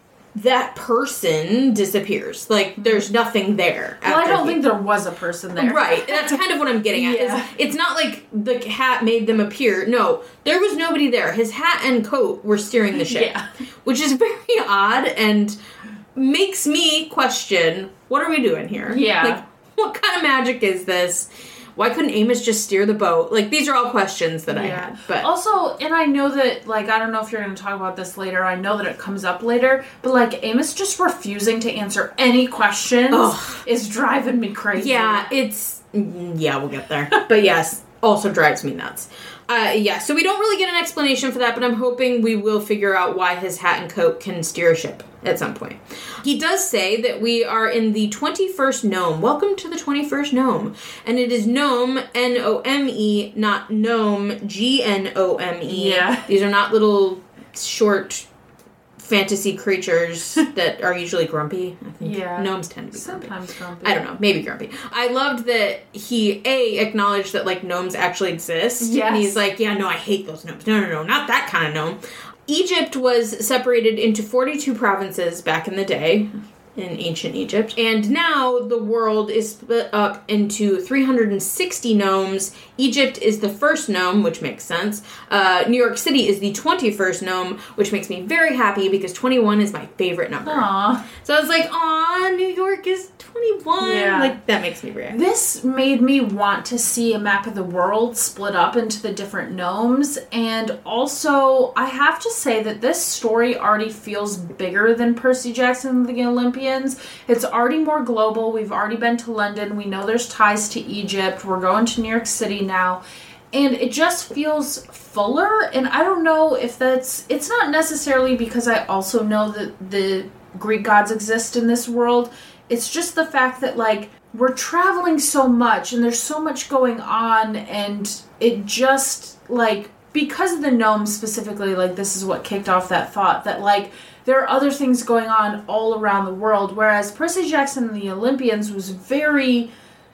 Speaker 2: that person disappears. Like, there's nothing there.
Speaker 1: Well, I don't he... think there was a person there.
Speaker 2: Right. That's kind of what I'm getting at. Yeah. It's, it's not like the hat made them appear. No, there was nobody there. His hat and coat were steering the ship, yeah. which is very odd and makes me question, what are we doing here?
Speaker 1: Yeah.
Speaker 2: Like, what kind of magic is this? Why couldn't Amos just steer the boat? Like, these are all questions that yeah. I had. But
Speaker 1: also, and I know that, like, I don't know if you're going to talk about this later. I know that it comes up later. But, like, Amos just refusing to answer any questions Ugh. is driving me crazy.
Speaker 2: Yeah, it's... Yeah, we'll get there. But, yes, also drives me nuts. Uh, yeah, so we don't really get an explanation for that, but I'm hoping we will figure out why his hat and coat can steer a ship at some point. He does say that we are in the twenty-first Gnome. Welcome to the twenty-first Gnome. And it is Gnome, N O M E, not Gnome, G N O M E.
Speaker 1: Yeah.
Speaker 2: These are not little short fantasy creatures that are usually grumpy. I think
Speaker 1: yeah.
Speaker 2: gnomes tend to be grumpy.
Speaker 1: Sometimes grumpy.
Speaker 2: I don't know. Maybe grumpy. I loved that he, A, acknowledged that, like, gnomes actually exist.
Speaker 1: Yes.
Speaker 2: And he's like, yeah, no, I hate those gnomes. No, no, no, not that kind of gnome. Egypt was separated into forty-two provinces back in the day. In ancient Egypt. And now the world is split up into three hundred sixty gnomes. Egypt is the first gnome, which makes sense. Uh, New York City is the twenty-first gnome, which makes me very happy because twenty-one is my favorite number.
Speaker 1: Aww.
Speaker 2: So I was like, aw, New York is twenty-one.
Speaker 1: Yeah.
Speaker 2: Like, that makes me very happy.
Speaker 1: This made me want to see a map of the world split up into the different gnomes. And also, I have to say that this story already feels bigger than Percy Jackson and the Olympians. It's already more global. We've already been to London. We know there's ties to Egypt. We're going to New York City now. And it just feels fuller. And I don't know if that's... It's not necessarily because I also know that the Greek gods exist in this world. It's just the fact that, like, we're traveling so much and there's so much going on. And it just, like... Because of the gnomes specifically, like, this is what kicked off that thought. That, like... There are other things going on all around the world, whereas Percy Jackson and the Olympians was very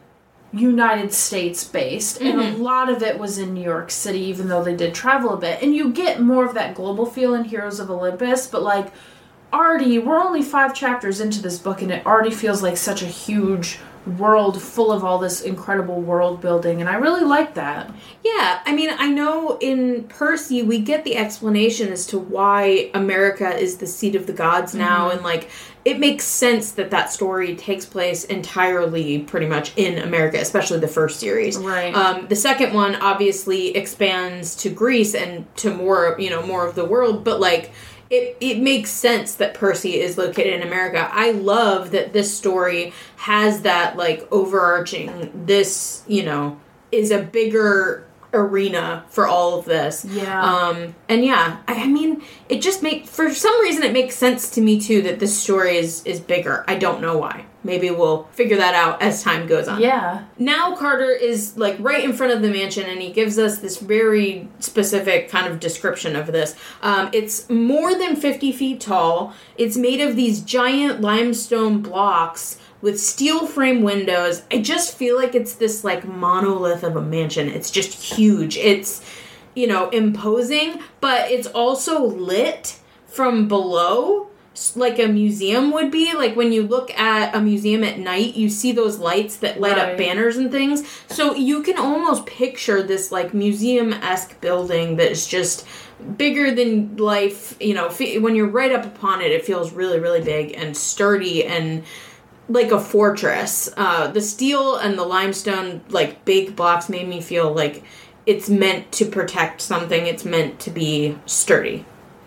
Speaker 1: United States based, mm-hmm. and a lot of it was in New York City, even though they did travel a bit. And you get more of that global feel in Heroes of Olympus, but, like, already, we're only five chapters into this book, and it already feels like such a huge world full of all this incredible world building, and I really like that.
Speaker 2: Yeah, I mean, I know in Percy we get the explanation as to why America is the seat of the gods now, mm-hmm. and, like, it makes sense that that story takes place entirely pretty much in America, especially the first series.
Speaker 1: Right.
Speaker 2: Um, the second one obviously expands to Greece and to more, you know, more of the world, but, like, It it makes sense that Percy is located in America. I love that this story has that, like, overarching, this, you know, is a bigger arena for all of this.
Speaker 1: Yeah.
Speaker 2: Um, and yeah, I, I mean, it just make for some reason it makes sense to me too that this story is is bigger. I don't know why. Maybe we'll figure that out as time goes on.
Speaker 1: Yeah.
Speaker 2: Now Carter is like right in front of the mansion, and he gives us this very specific kind of description of this. Um, it's more than fifty feet tall. It's made of these giant limestone blocks with steel frame windows. I just feel like it's this like monolith of a mansion. It's just huge. It's, you know, imposing, but it's also lit from below like a museum would be. Like when you look at a museum at night, you see those lights that light right. up banners and things. So you can almost picture this like museum-esque building that is just bigger than life. You know, when you're right up upon it, it feels really, really big and sturdy and like a fortress. Uh, the steel and the limestone, like, big blocks made me feel like it's meant to protect something. It's meant to be sturdy.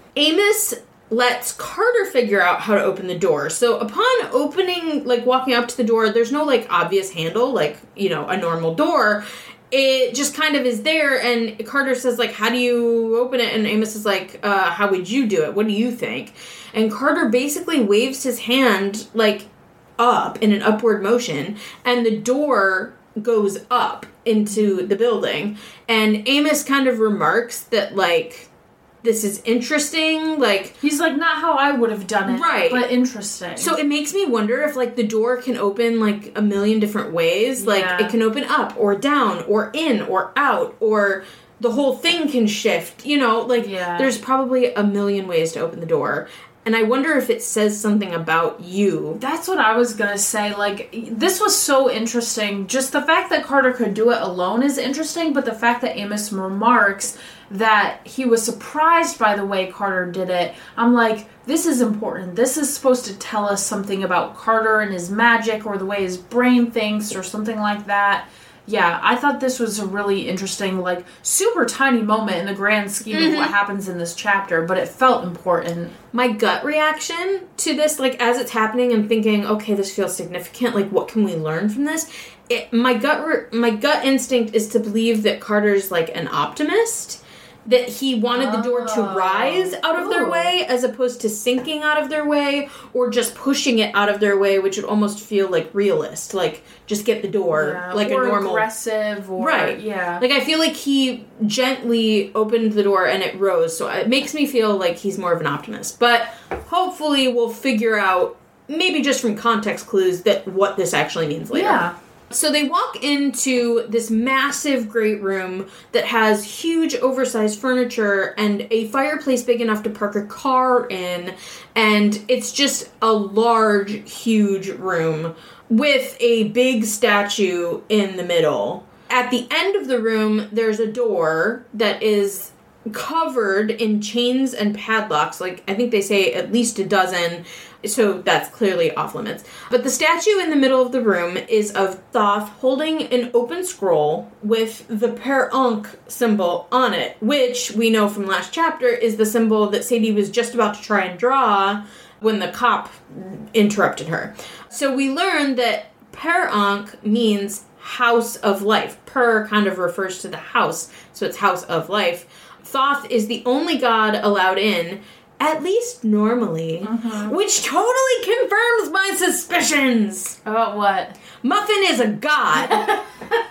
Speaker 2: Amos lets Carter figure out how to open the door. So upon opening, like, walking up to the door, there's no, like, obvious handle, like, you know, a normal door. It just kind of is there, and Carter says, like, how do you open it? And Amos is like, uh, how would you do it? What do you think? And Carter basically waves his hand, like, up in an upward motion, and the door goes up into the building. And Amos kind of remarks that, like, this is interesting, like...
Speaker 1: He's like, not how I would have done it,
Speaker 2: right,
Speaker 1: but interesting.
Speaker 2: So it makes me wonder if, like, the door can open, like, a million different ways. Like, yeah. It can open up, or down, or in, or out, or the whole thing can shift. You know, like, yeah. There's probably a million ways to open the door. And I wonder if it says something about you.
Speaker 1: That's what I was going to say. Like, this was so interesting. Just the fact that Carter could do it alone is interesting, but the fact that Amos remarks that he was surprised by the way Carter did it, I'm like, this is important. This is supposed to tell us something about Carter and his magic, or the way his brain thinks, or something like that. Yeah, I thought this was a really interesting, like, super tiny moment in the grand scheme mm-hmm. of what happens in this chapter, but it felt important.
Speaker 2: My gut reaction to this, like, as it's happening and thinking, okay, this feels significant, like, what can we learn from this? It, my gut re- my gut instinct is to believe that Carter's, like, an optimist, that he wanted the door to rise out of Ooh. their way as opposed to sinking out of their way, or just pushing it out of their way, which would almost feel like realist, like just get the door, yeah, like
Speaker 1: or
Speaker 2: a normal
Speaker 1: aggressive, or
Speaker 2: right,
Speaker 1: yeah.
Speaker 2: Like I feel like he gently opened the door and it rose, so it makes me feel like he's more of an optimist. But hopefully we'll figure out, maybe just from context clues, that what this actually means later.
Speaker 1: Yeah.
Speaker 2: So they walk into this massive great room that has huge oversized furniture and a fireplace big enough to park a car in. And it's just a large, huge room with a big statue in the middle. At the end of the room, there's a door that is covered in chains and padlocks. Like, I think they say at least a dozen. So that's clearly off limits. But the statue in the middle of the room is of Thoth holding an open scroll with the Per Ankh symbol on it, which we know from last chapter is the symbol that Sadie was just about to try and draw when the cop interrupted her. So we learned that Per Ankh means house of life. Per kind of refers to the house, so it's house of life. Thoth is the only god allowed in, at least normally, mm-hmm. which totally confirms my suspicions.
Speaker 1: About what?
Speaker 2: Muffin is a god.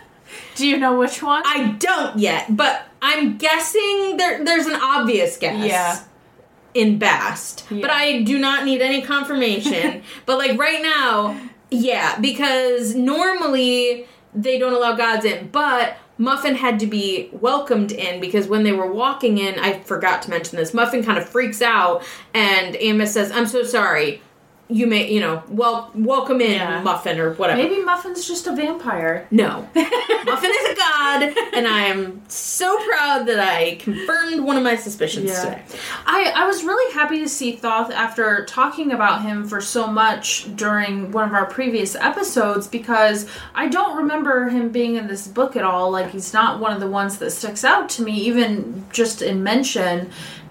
Speaker 1: Do you know which one?
Speaker 2: I don't yet, but I'm guessing there. there's an obvious guess.
Speaker 1: Yeah.
Speaker 2: In Bast.
Speaker 1: Yeah.
Speaker 2: But I do not need any confirmation. But, like, right now, yeah, because normally they don't allow gods in, but Muffin had to be welcomed in, because when they were walking in, I forgot to mention this, Muffin kind of freaks out, and Amos says, I'm so sorry. You may, you know, well, welcome in, yeah. Muffin, or whatever.
Speaker 1: Maybe Muffin's just a vampire.
Speaker 2: No. Muffin is a god, and I am so proud that I confirmed one of my suspicions yeah. today.
Speaker 1: I, I was really happy to see Thoth after talking about him for so much during one of our previous episodes, because I don't remember him being in this book at all. Like, he's not one of the ones that sticks out to me, even just in mention.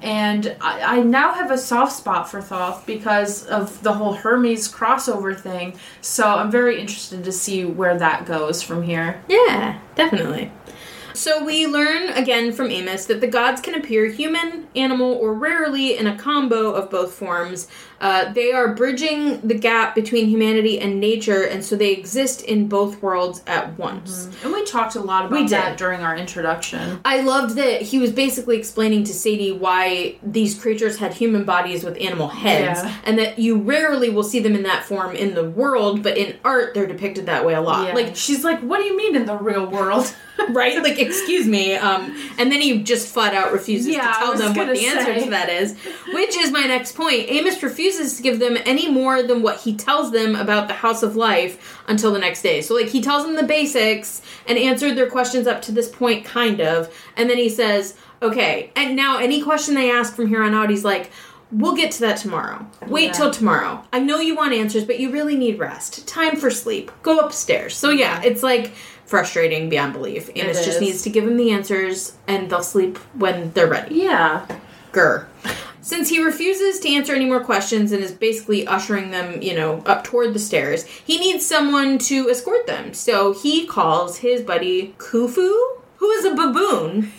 Speaker 1: And I, I now have a soft spot for Thoth because of the whole Hermes crossover thing. So I'm very interested to see where that goes from here.
Speaker 2: Yeah, definitely. So we learn, again, from Amos that the gods can appear human, animal, or rarely in a combo of both forms. Uh, they are bridging the gap between humanity and nature, and so they exist in both worlds at once.
Speaker 1: Mm-hmm. And we talked a lot about
Speaker 2: we
Speaker 1: that
Speaker 2: did.
Speaker 1: during our introduction.
Speaker 2: I loved that he was basically explaining to Sadie why these creatures had human bodies with animal heads,
Speaker 1: yeah.
Speaker 2: and that you rarely will see them in that form in the world, but in art, they're depicted that way a lot.
Speaker 1: Yeah.
Speaker 2: Like,
Speaker 1: she's like, what do you mean in the real world?
Speaker 2: Right? Like, excuse me. Um, and then he just flat out refuses
Speaker 1: yeah,
Speaker 2: to tell them what the
Speaker 1: say.
Speaker 2: answer to that is. Which is my next point. Amos refuses to give them any more than what he tells them about the House of Life until the next day. So, like, he tells them the basics and answered their questions up to this point, kind of. And then he says, okay, and now any question they ask from here on out, he's like, we'll get to that tomorrow. Wait yeah. till tomorrow. I know you want answers, but you really need rest. Time for sleep. Go upstairs. So, yeah, it's like frustrating beyond belief. Amos just needs to give them the answers, and they'll sleep when they're ready.
Speaker 1: Yeah.
Speaker 2: Grr. Since he refuses to answer any more questions and is basically ushering them, you know, up toward the stairs, he needs someone to escort them. So he calls his buddy Khufu, who is a baboon,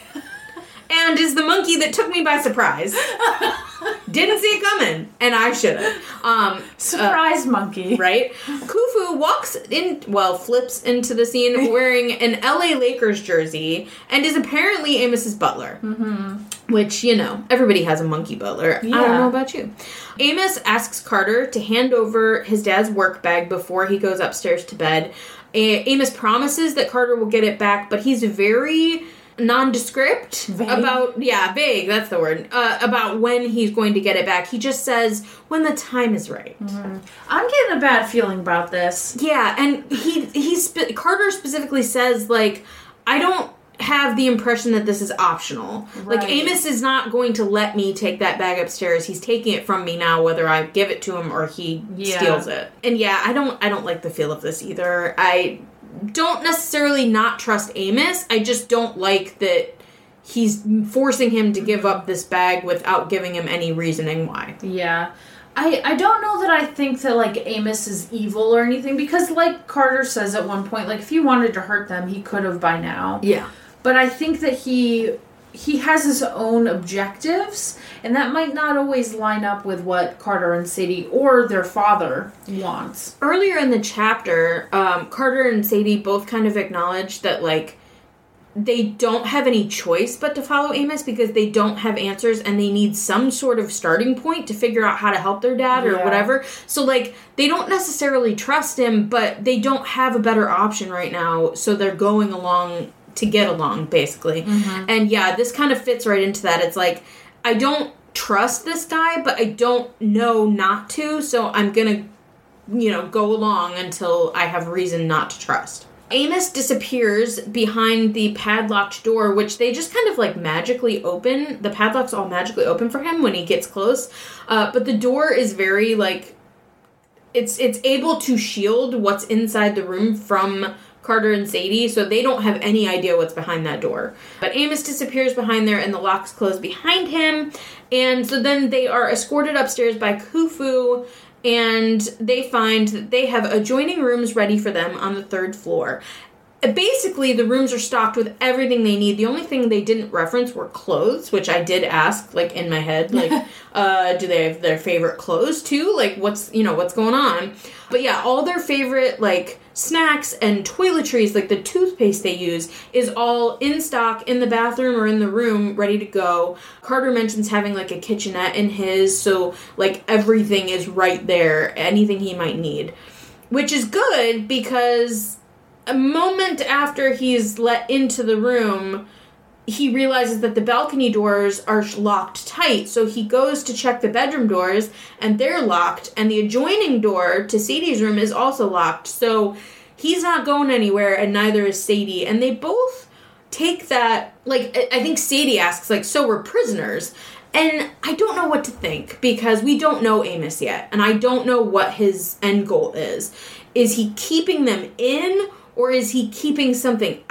Speaker 2: and is the monkey that took me by surprise. Didn't see it coming, and I should have. Um,
Speaker 1: Surprise
Speaker 2: uh,
Speaker 1: monkey.
Speaker 2: Right? Khufu walks in, well, flips into the scene wearing an L A Lakers jersey and is apparently Amos's butler.
Speaker 1: Mm-hmm.
Speaker 2: Which, you know, everybody has a monkey butler.
Speaker 1: Yeah.
Speaker 2: I don't know about you. Amos asks Carter to hand over his dad's work bag before he goes upstairs to bed. A- Amos promises that Carter will get it back, but he's very nondescript
Speaker 1: vague.
Speaker 2: about, yeah, vague, that's the word, uh, about when he's going to get it back. He just says, when the time is right.
Speaker 1: Mm-hmm. I'm getting a bad feeling about this.
Speaker 2: Yeah, and he, he spe- Carter specifically says, like, I don't have the impression that this is optional.
Speaker 1: Right.
Speaker 2: Like, Amos is not going to let me take that bag upstairs. He's taking it from me now, whether I give it to him or he yeah. steals it. And yeah, I don't, I don't like the feel of this either. I don't necessarily not trust Amos. I just don't like that he's forcing him to give up this bag without giving him any reasoning why.
Speaker 1: Yeah. I, I don't know that I think that, like, Amos is evil or anything, because, like Carter says at one point, like, if he wanted to hurt them, he could have by now.
Speaker 2: Yeah.
Speaker 1: But I think that he he has his own objectives, and that might not always line up with what Carter and Sadie or their father wants.
Speaker 2: Earlier in the chapter, um, Carter and Sadie both kind of acknowledge that, like, they don't have any choice but to follow Amos because they don't have answers and they need some sort of starting point to figure out how to help their dad or
Speaker 1: yeah.
Speaker 2: whatever. So, like, they don't necessarily trust him, but they don't have a better option right now, so they're going along to get along, basically.
Speaker 1: Mm-hmm.
Speaker 2: And yeah, this kind of fits right into that. It's like, I don't trust this guy, but I don't know not to, so I'm gonna, you know, go along until I have reason not to trust. Amos disappears behind the padlocked door, which they just kind of, like, magically open. The padlock's all magically open for him when he gets close. Uh, but the door is very, like, it's it's able to shield what's inside the room from Carter and Sadie, so they don't have any idea what's behind that door. But Amos disappears behind there, and the locks close behind him. And so then they are escorted upstairs by Khufu, and they find that they have adjoining rooms ready for them on the third floor. Basically, the rooms are stocked with everything they need. The only thing they didn't reference were clothes, which I did ask, like, in my head, like, uh, do they have their favorite clothes, too? Like, what's, you know, what's going on? But yeah, all their favorite, like, snacks and toiletries, like the toothpaste they use, is all in stock in the bathroom or in the room, ready to go. Carter mentions having, like, a kitchenette in his, so, like, everything is right there, anything he might need. Which is good, because a moment after he's let into the room, he realizes that the balcony doors are locked tight, so he goes to check the bedroom doors, and they're locked, and the adjoining door to Sadie's room is also locked, so he's not going anywhere, and neither is Sadie, and they both take that, like, I think Sadie asks, like, so we're prisoners, and I don't know what to think, because we don't know Amos yet, and I don't know what his end goal is. Is he keeping them in, or is he keeping something out?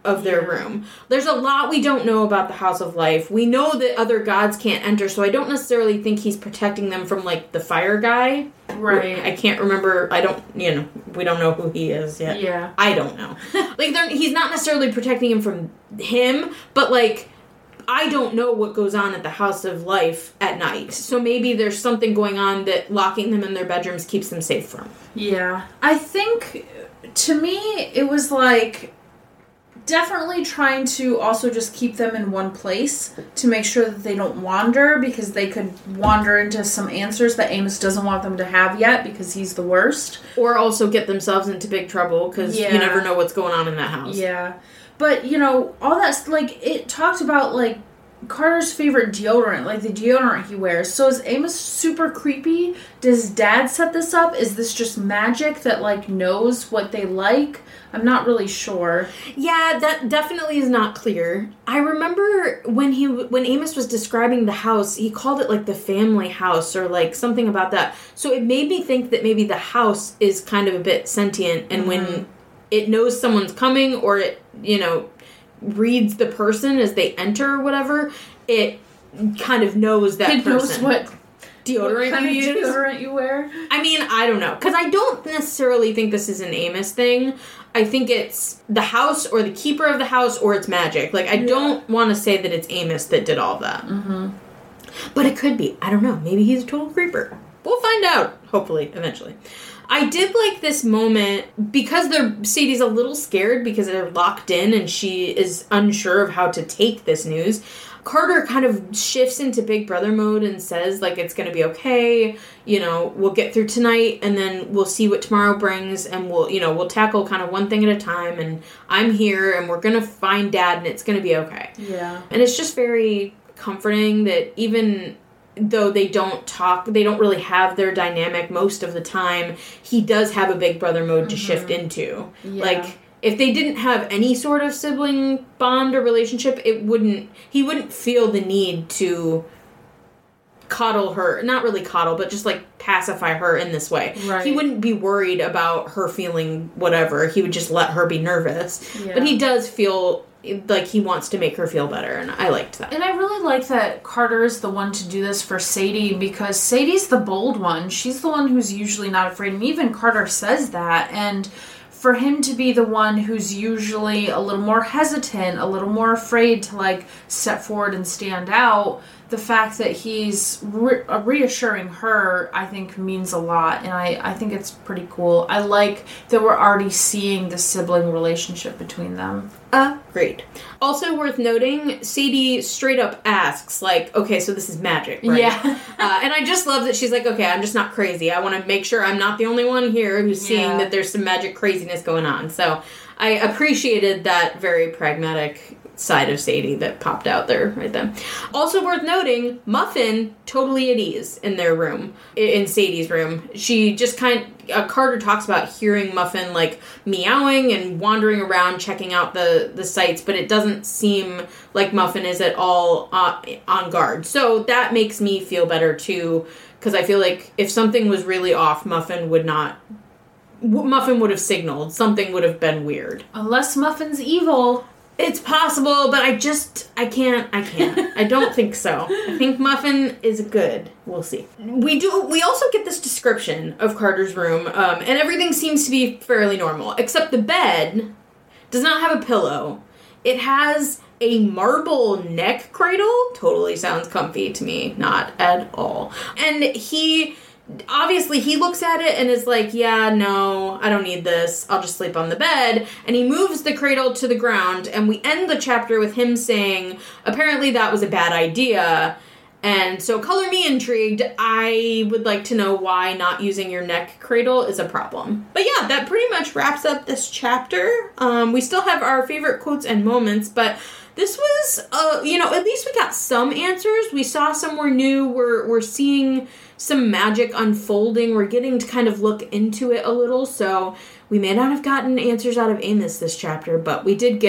Speaker 2: of their
Speaker 1: yeah.
Speaker 2: room. There's a lot we don't know about the House of Life. We know that other gods can't enter, so I don't necessarily think he's protecting them from, like, the fire guy.
Speaker 1: Right.
Speaker 2: I can't remember. I don't, you know, we don't know who he is yet.
Speaker 1: Yeah.
Speaker 2: I don't know. Like, he's not necessarily protecting him from him, but, like, I don't know what goes on at the House of Life at night. So maybe there's something going on that locking them in their bedrooms keeps them safe from.
Speaker 1: Yeah. I think, to me, it was like definitely trying to also just keep them in one place to make sure that they don't wander, because they could wander into some answers that Amos doesn't want them to have yet because he's the worst.
Speaker 2: Or also get themselves into big trouble because
Speaker 1: yeah.
Speaker 2: you never know what's going on in that house.
Speaker 1: Yeah. But, you know, all that's, like, it talked about, like, Carter's favorite deodorant, like the deodorant he wears. So is Amos super creepy? Does Dad set this up? Is this just magic that, like, knows what they like? I'm not really sure.
Speaker 2: Yeah, that definitely is not clear. I remember when he when Amos was describing the house, he called it, like, the family house or, like, something about that. So it made me think that maybe the house is kind of a bit sentient, and mm-hmm. when it knows someone's coming, or it, you know, reads the person as they enter or whatever, it kind of knows that
Speaker 1: it
Speaker 2: person.
Speaker 1: Knows what
Speaker 2: deodorant
Speaker 1: what kind
Speaker 2: you
Speaker 1: of
Speaker 2: use.
Speaker 1: deodorant you wear.
Speaker 2: I mean, I don't know. Because I don't necessarily think this is an Amos thing. I think it's the house or the keeper of the house or it's magic. Like, I yeah. don't want to say that it's Amos that did all that.
Speaker 1: Mm-hmm.
Speaker 2: But it could be. I don't know. Maybe he's a total creeper. We'll find out, hopefully, eventually. I did like this moment because they're Sadie's a little scared because they're locked in and she is unsure of how to take this news. Carter kind of shifts into Big Brother mode and says, like, it's going to be okay. You know, we'll get through tonight and then we'll see what tomorrow brings and we'll, you know, we'll tackle kind of one thing at a time and I'm here and we're going to find Dad and it's going to be okay.
Speaker 1: Yeah.
Speaker 2: And it's just very comforting that even though they don't talk, they don't really have their dynamic most of the time, he does have a Big Brother mode to mm-hmm. shift into.
Speaker 1: Yeah.
Speaker 2: Like, if they didn't have any sort of sibling bond or relationship, it wouldn't, he wouldn't feel the need to coddle her, not really coddle, but just, like, pacify her in this way.
Speaker 1: Right.
Speaker 2: He wouldn't be worried about her feeling whatever, he would just let her be nervous. Yeah. But he does feel like he wants to make her feel better, and I liked that.
Speaker 1: And I really like that Carter is the one to do this for Sadie, because Sadie's the bold one. She's the one who's usually not afraid, and even Carter says that, and for him to be the one who's usually a little more hesitant, a little more afraid to, like, step forward and stand out, the fact that he's re- reassuring her, I think, means a lot, and I, I think it's pretty cool. I like that we're already seeing the sibling relationship between them.
Speaker 2: Agreed. Also worth noting, Sadie straight up asks, like, okay, so this is magic, right?
Speaker 1: Yeah.
Speaker 2: uh, and I just love that she's like, okay, I'm just not crazy. I want to make sure I'm not the only one here who's seeing yeah. that there's some magic craziness going on. So I appreciated that very pragmatic side of Sadie that popped out there right then. Also worth noting, Muffin totally at ease in their room, in Sadie's room. She just kind uh, Carter talks about hearing Muffin, like, meowing and wandering around checking out the, the sites, but it doesn't seem like Muffin is at all uh, on guard. So that makes me feel better too, because I feel like if something was really off, Muffin would not Muffin would have signaled. Something would have been weird.
Speaker 1: Unless Muffin's evil.
Speaker 2: It's possible, but I just, I can't, I can't. I don't think so. I think Muffin is good. We'll see. We do, we also get this description of Carter's room, um, and everything seems to be fairly normal, except the bed does not have a pillow. It has a marble neck cradle. Totally sounds comfy to me. Not at all. And he... Obviously, he looks at it and is like, yeah, no, I don't need this. I'll just sleep on the bed. And he moves the cradle to the ground, and we end the chapter with him saying, apparently that was a bad idea. And so, color me intrigued. I would like to know why not using your neck cradle is a problem. But yeah, that pretty much wraps up this chapter. Um, we still have our favorite quotes and moments, but... This was, uh, you know, at least we got some answers. We saw somewhere new. We're, we're seeing some magic unfolding. We're getting to kind of look into it a little. So we may not have gotten answers out of Amos this chapter, but we did get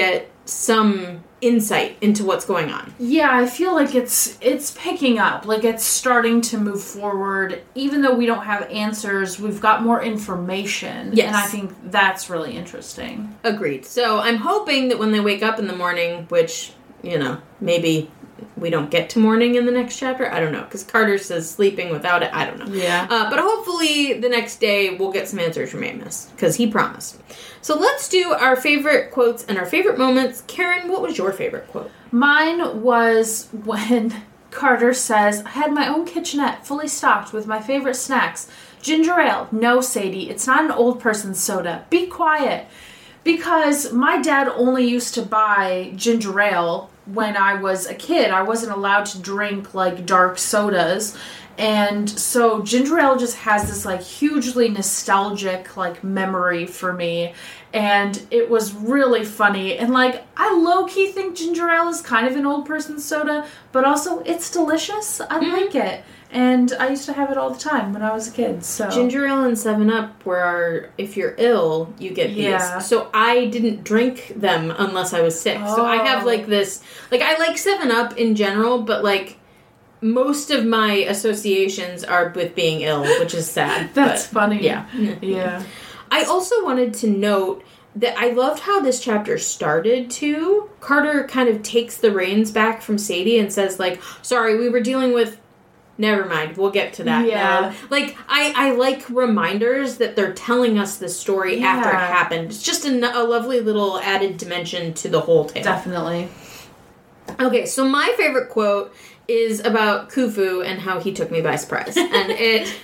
Speaker 2: some insight into what's going on.
Speaker 1: Yeah, I feel like it's it's picking up. Like, it's starting to move forward. Even though we don't have answers, we've got more information.
Speaker 2: Yes.
Speaker 1: And I think that's really interesting.
Speaker 2: Agreed. So I'm hoping that when they wake up in the morning, which, you know, maybe we don't get to morning in the next chapter. I don't know, because Carter says sleeping without it. I don't know.
Speaker 1: Yeah.
Speaker 2: Uh, but hopefully the next day we'll get some answers from Amos, because he promised. So let's do our favorite quotes and our favorite moments. Karen, what was your favorite quote?
Speaker 1: Mine was when Carter says, I had my own kitchenette fully stocked with my favorite snacks. Ginger ale. No, Sadie, it's not an old person's soda. Be quiet. Because my dad only used to buy ginger ale when I was a kid. I wasn't allowed to drink, like, dark sodas. And so ginger ale just has this, like, hugely nostalgic, like, memory for me. And it was really funny. And, like, I low-key think ginger ale is kind of an old person's soda, but also it's delicious. I mm-hmm. like it. And I used to have it all the time when I was a kid, so...
Speaker 2: Ginger ale and seven up were, if you're ill, you get these.
Speaker 1: Yeah.
Speaker 2: So I didn't drink them unless I was sick. Oh. So I have, like, this... Like, I like seven up in general, but, like, most of my associations are with being ill, which is sad.
Speaker 1: That's
Speaker 2: but,
Speaker 1: funny.
Speaker 2: Yeah.
Speaker 1: Yeah.
Speaker 2: I also wanted to note that I loved how this chapter started, too. Carter kind of takes the reins back from Sadie and says, like, sorry, we were dealing with... Never mind, we'll get to that
Speaker 1: yeah.
Speaker 2: now. Like, I, I like reminders that they're telling us the story yeah. after it happened. It's just a, a lovely little added dimension to the whole tale.
Speaker 1: Definitely.
Speaker 2: Okay, so my favorite quote is about Khufu and how he took me by surprise. And it...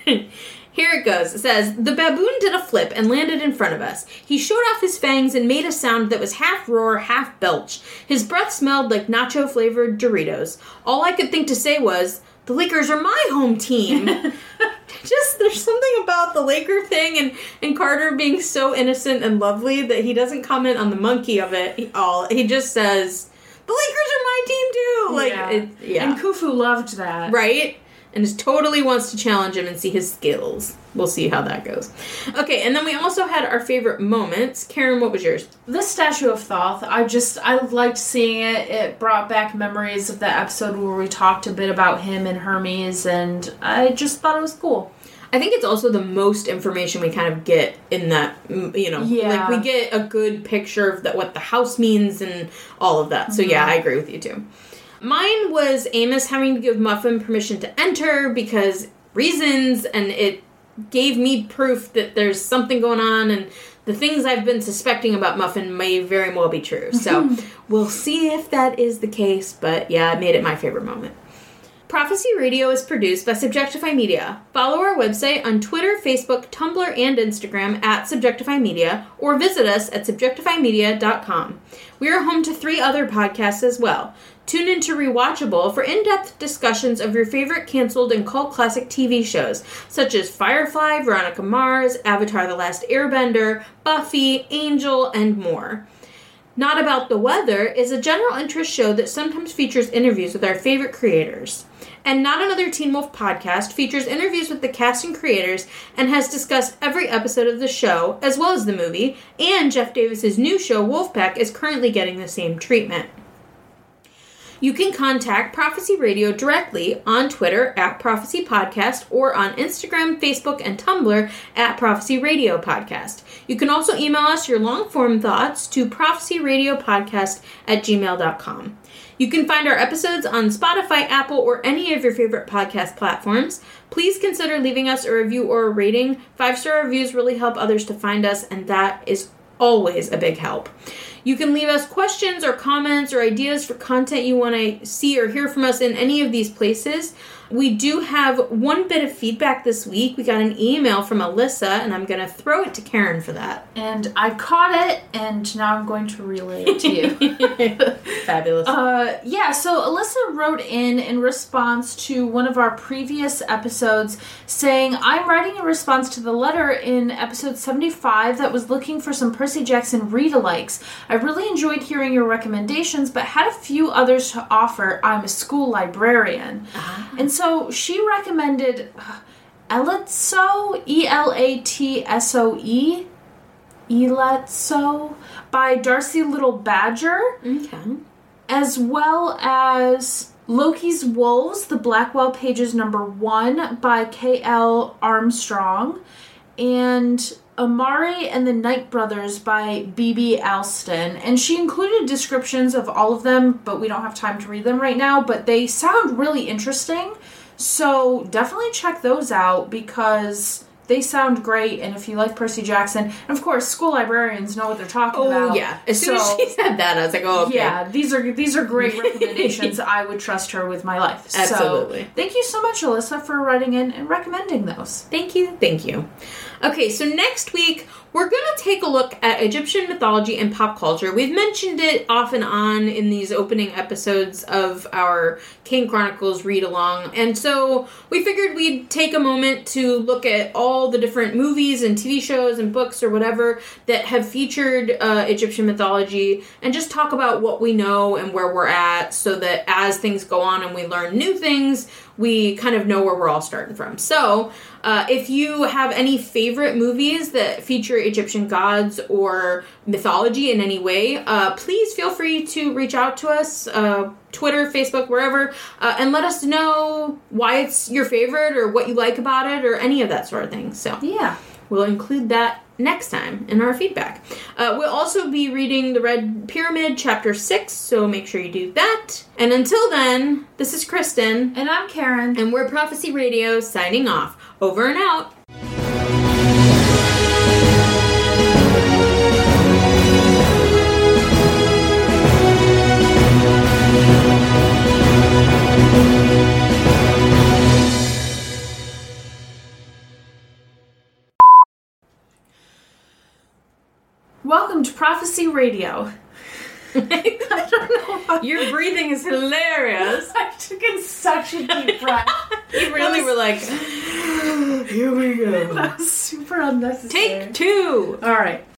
Speaker 2: Here it goes. It says, the baboon did a flip and landed in front of us. He showed off his fangs and made a sound that was half roar, half belch. His breath smelled like nacho-flavored Doritos. All I could think to say was... The Lakers are my home team. Just, there's something about the Laker thing and, and Carter being so innocent and lovely that he doesn't comment on the monkey of it all. He just says, the Lakers are my team too. Like,
Speaker 1: yeah.
Speaker 2: It, yeah.
Speaker 1: And Khufu loved that.
Speaker 2: Right? And just totally wants to challenge him and see his skills. We'll see how that goes. Okay, and then we also had our favorite moments. Karen, what was yours?
Speaker 1: The Statue of Thoth. I just, I liked seeing it. It brought back memories of the episode where we talked a bit about him and Hermes, and I just thought it was cool.
Speaker 2: I think it's also the most information we kind of get in that, you know.
Speaker 1: Yeah.
Speaker 2: Like, we get a good picture of the, what the house means and all of that. So, mm-hmm. yeah, I agree with you, too. Mine was Amos having to give Muffin permission to enter because reasons, and it gave me proof that there's something going on, and the things I've been suspecting about Muffin may very well be true. So we'll see if that is the case, but yeah, it made it my favorite moment. Prophecy Radio is produced by Subjectify Media. Follow our website on Twitter, Facebook, Tumblr, and Instagram at Subjectify Media, or visit us at subjectify media dot com. We are home to three other podcasts as well. Tune in to Rewatchable for in-depth discussions of your favorite canceled and cult classic T V shows, such as Firefly, Veronica Mars, Avatar: The Last Airbender, Buffy, Angel, and more. Not About the Weather is a general interest show that sometimes features interviews with our favorite creators. And Not Another Teen Wolf podcast features interviews with the cast and creators and has discussed every episode of the show, as well as the movie, and Jeff Davis's new show, Wolfpack, is currently getting the same treatment. You can contact Prophecy Radio directly on Twitter at Prophecy Podcast or on Instagram, Facebook, and Tumblr at Prophecy Radio Podcast. You can also email us your long-form thoughts to prophecyradiopodcast at gmail dot com. You can find our episodes on Spotify, Apple, or any of your favorite podcast platforms. Please consider leaving us a review or a rating. Five-star reviews really help others to find us, and that is always a big help. You can leave us questions or comments or ideas for content you want to see or hear from us in any of these places. We do have one bit of feedback this week. We got an email from Alyssa, and I'm going to throw it to Karen for that.
Speaker 1: And I caught it, and now I'm going to relay it to you.
Speaker 2: Fabulous.
Speaker 1: Uh, yeah, so Alyssa wrote in in response to one of our previous episodes saying, I'm writing a response to the letter in episode seventy-five that was looking for some Percy Jackson read-alikes. I really enjoyed hearing your recommendations, but had a few others to offer. I'm a school librarian. Uh-huh. And so she recommended uh, Elatsoe, E L A T S O E. Eletso by Darcy Little Badger.
Speaker 2: Okay.
Speaker 1: As well as Loki's Wolves, The Blackwell Pages number one by K L Armstrong. And Amari and the Night Brothers by B B Alston. And she included descriptions of all of them, but we don't have time to read them right now. But they sound really interesting. So definitely check those out because they sound great. And if you like Percy Jackson, and of course, school librarians know what they're talking
Speaker 2: oh,
Speaker 1: about.
Speaker 2: Oh, yeah. As soon so, as she said that, I was like, oh, okay.
Speaker 1: Yeah, these are, these are great recommendations. I would trust her with my life.
Speaker 2: Absolutely.
Speaker 1: So thank you so much, Alyssa, for writing in and recommending those.
Speaker 2: Thank you. Thank you. Okay, so next week, we're going to take a look at Egyptian mythology and pop culture. We've mentioned it off and on in these opening episodes of our Kane Chronicles read-along. And so we figured we'd take a moment to look at all the different movies and T V shows and books or whatever that have featured uh, Egyptian mythology and just talk about what we know and where we're at so that as things go on and we learn new things, we kind of know where we're all starting from. So, uh, if you have any favorite movies that feature Egyptian gods or mythology in any way, uh, please feel free to reach out to us, uh, Twitter, Facebook, wherever, uh, and let us know why it's your favorite or what you like about it or any of that sort of thing. So,
Speaker 1: yeah.
Speaker 2: We'll include that next time in our feedback. Uh, we'll also be reading The Red Pyramid, Chapter six, so make sure you do that. And until then, this is Kristen.
Speaker 1: And I'm Karen.
Speaker 2: And we're Prophecy Radio, signing off. Over and out.
Speaker 1: Welcome to Prophecy Radio. I don't know why.
Speaker 2: Your breathing is hilarious.
Speaker 1: I took in such a deep breath.
Speaker 2: You really was, were like, here we go.
Speaker 1: That was super unnecessary.
Speaker 2: Take two.
Speaker 1: All right.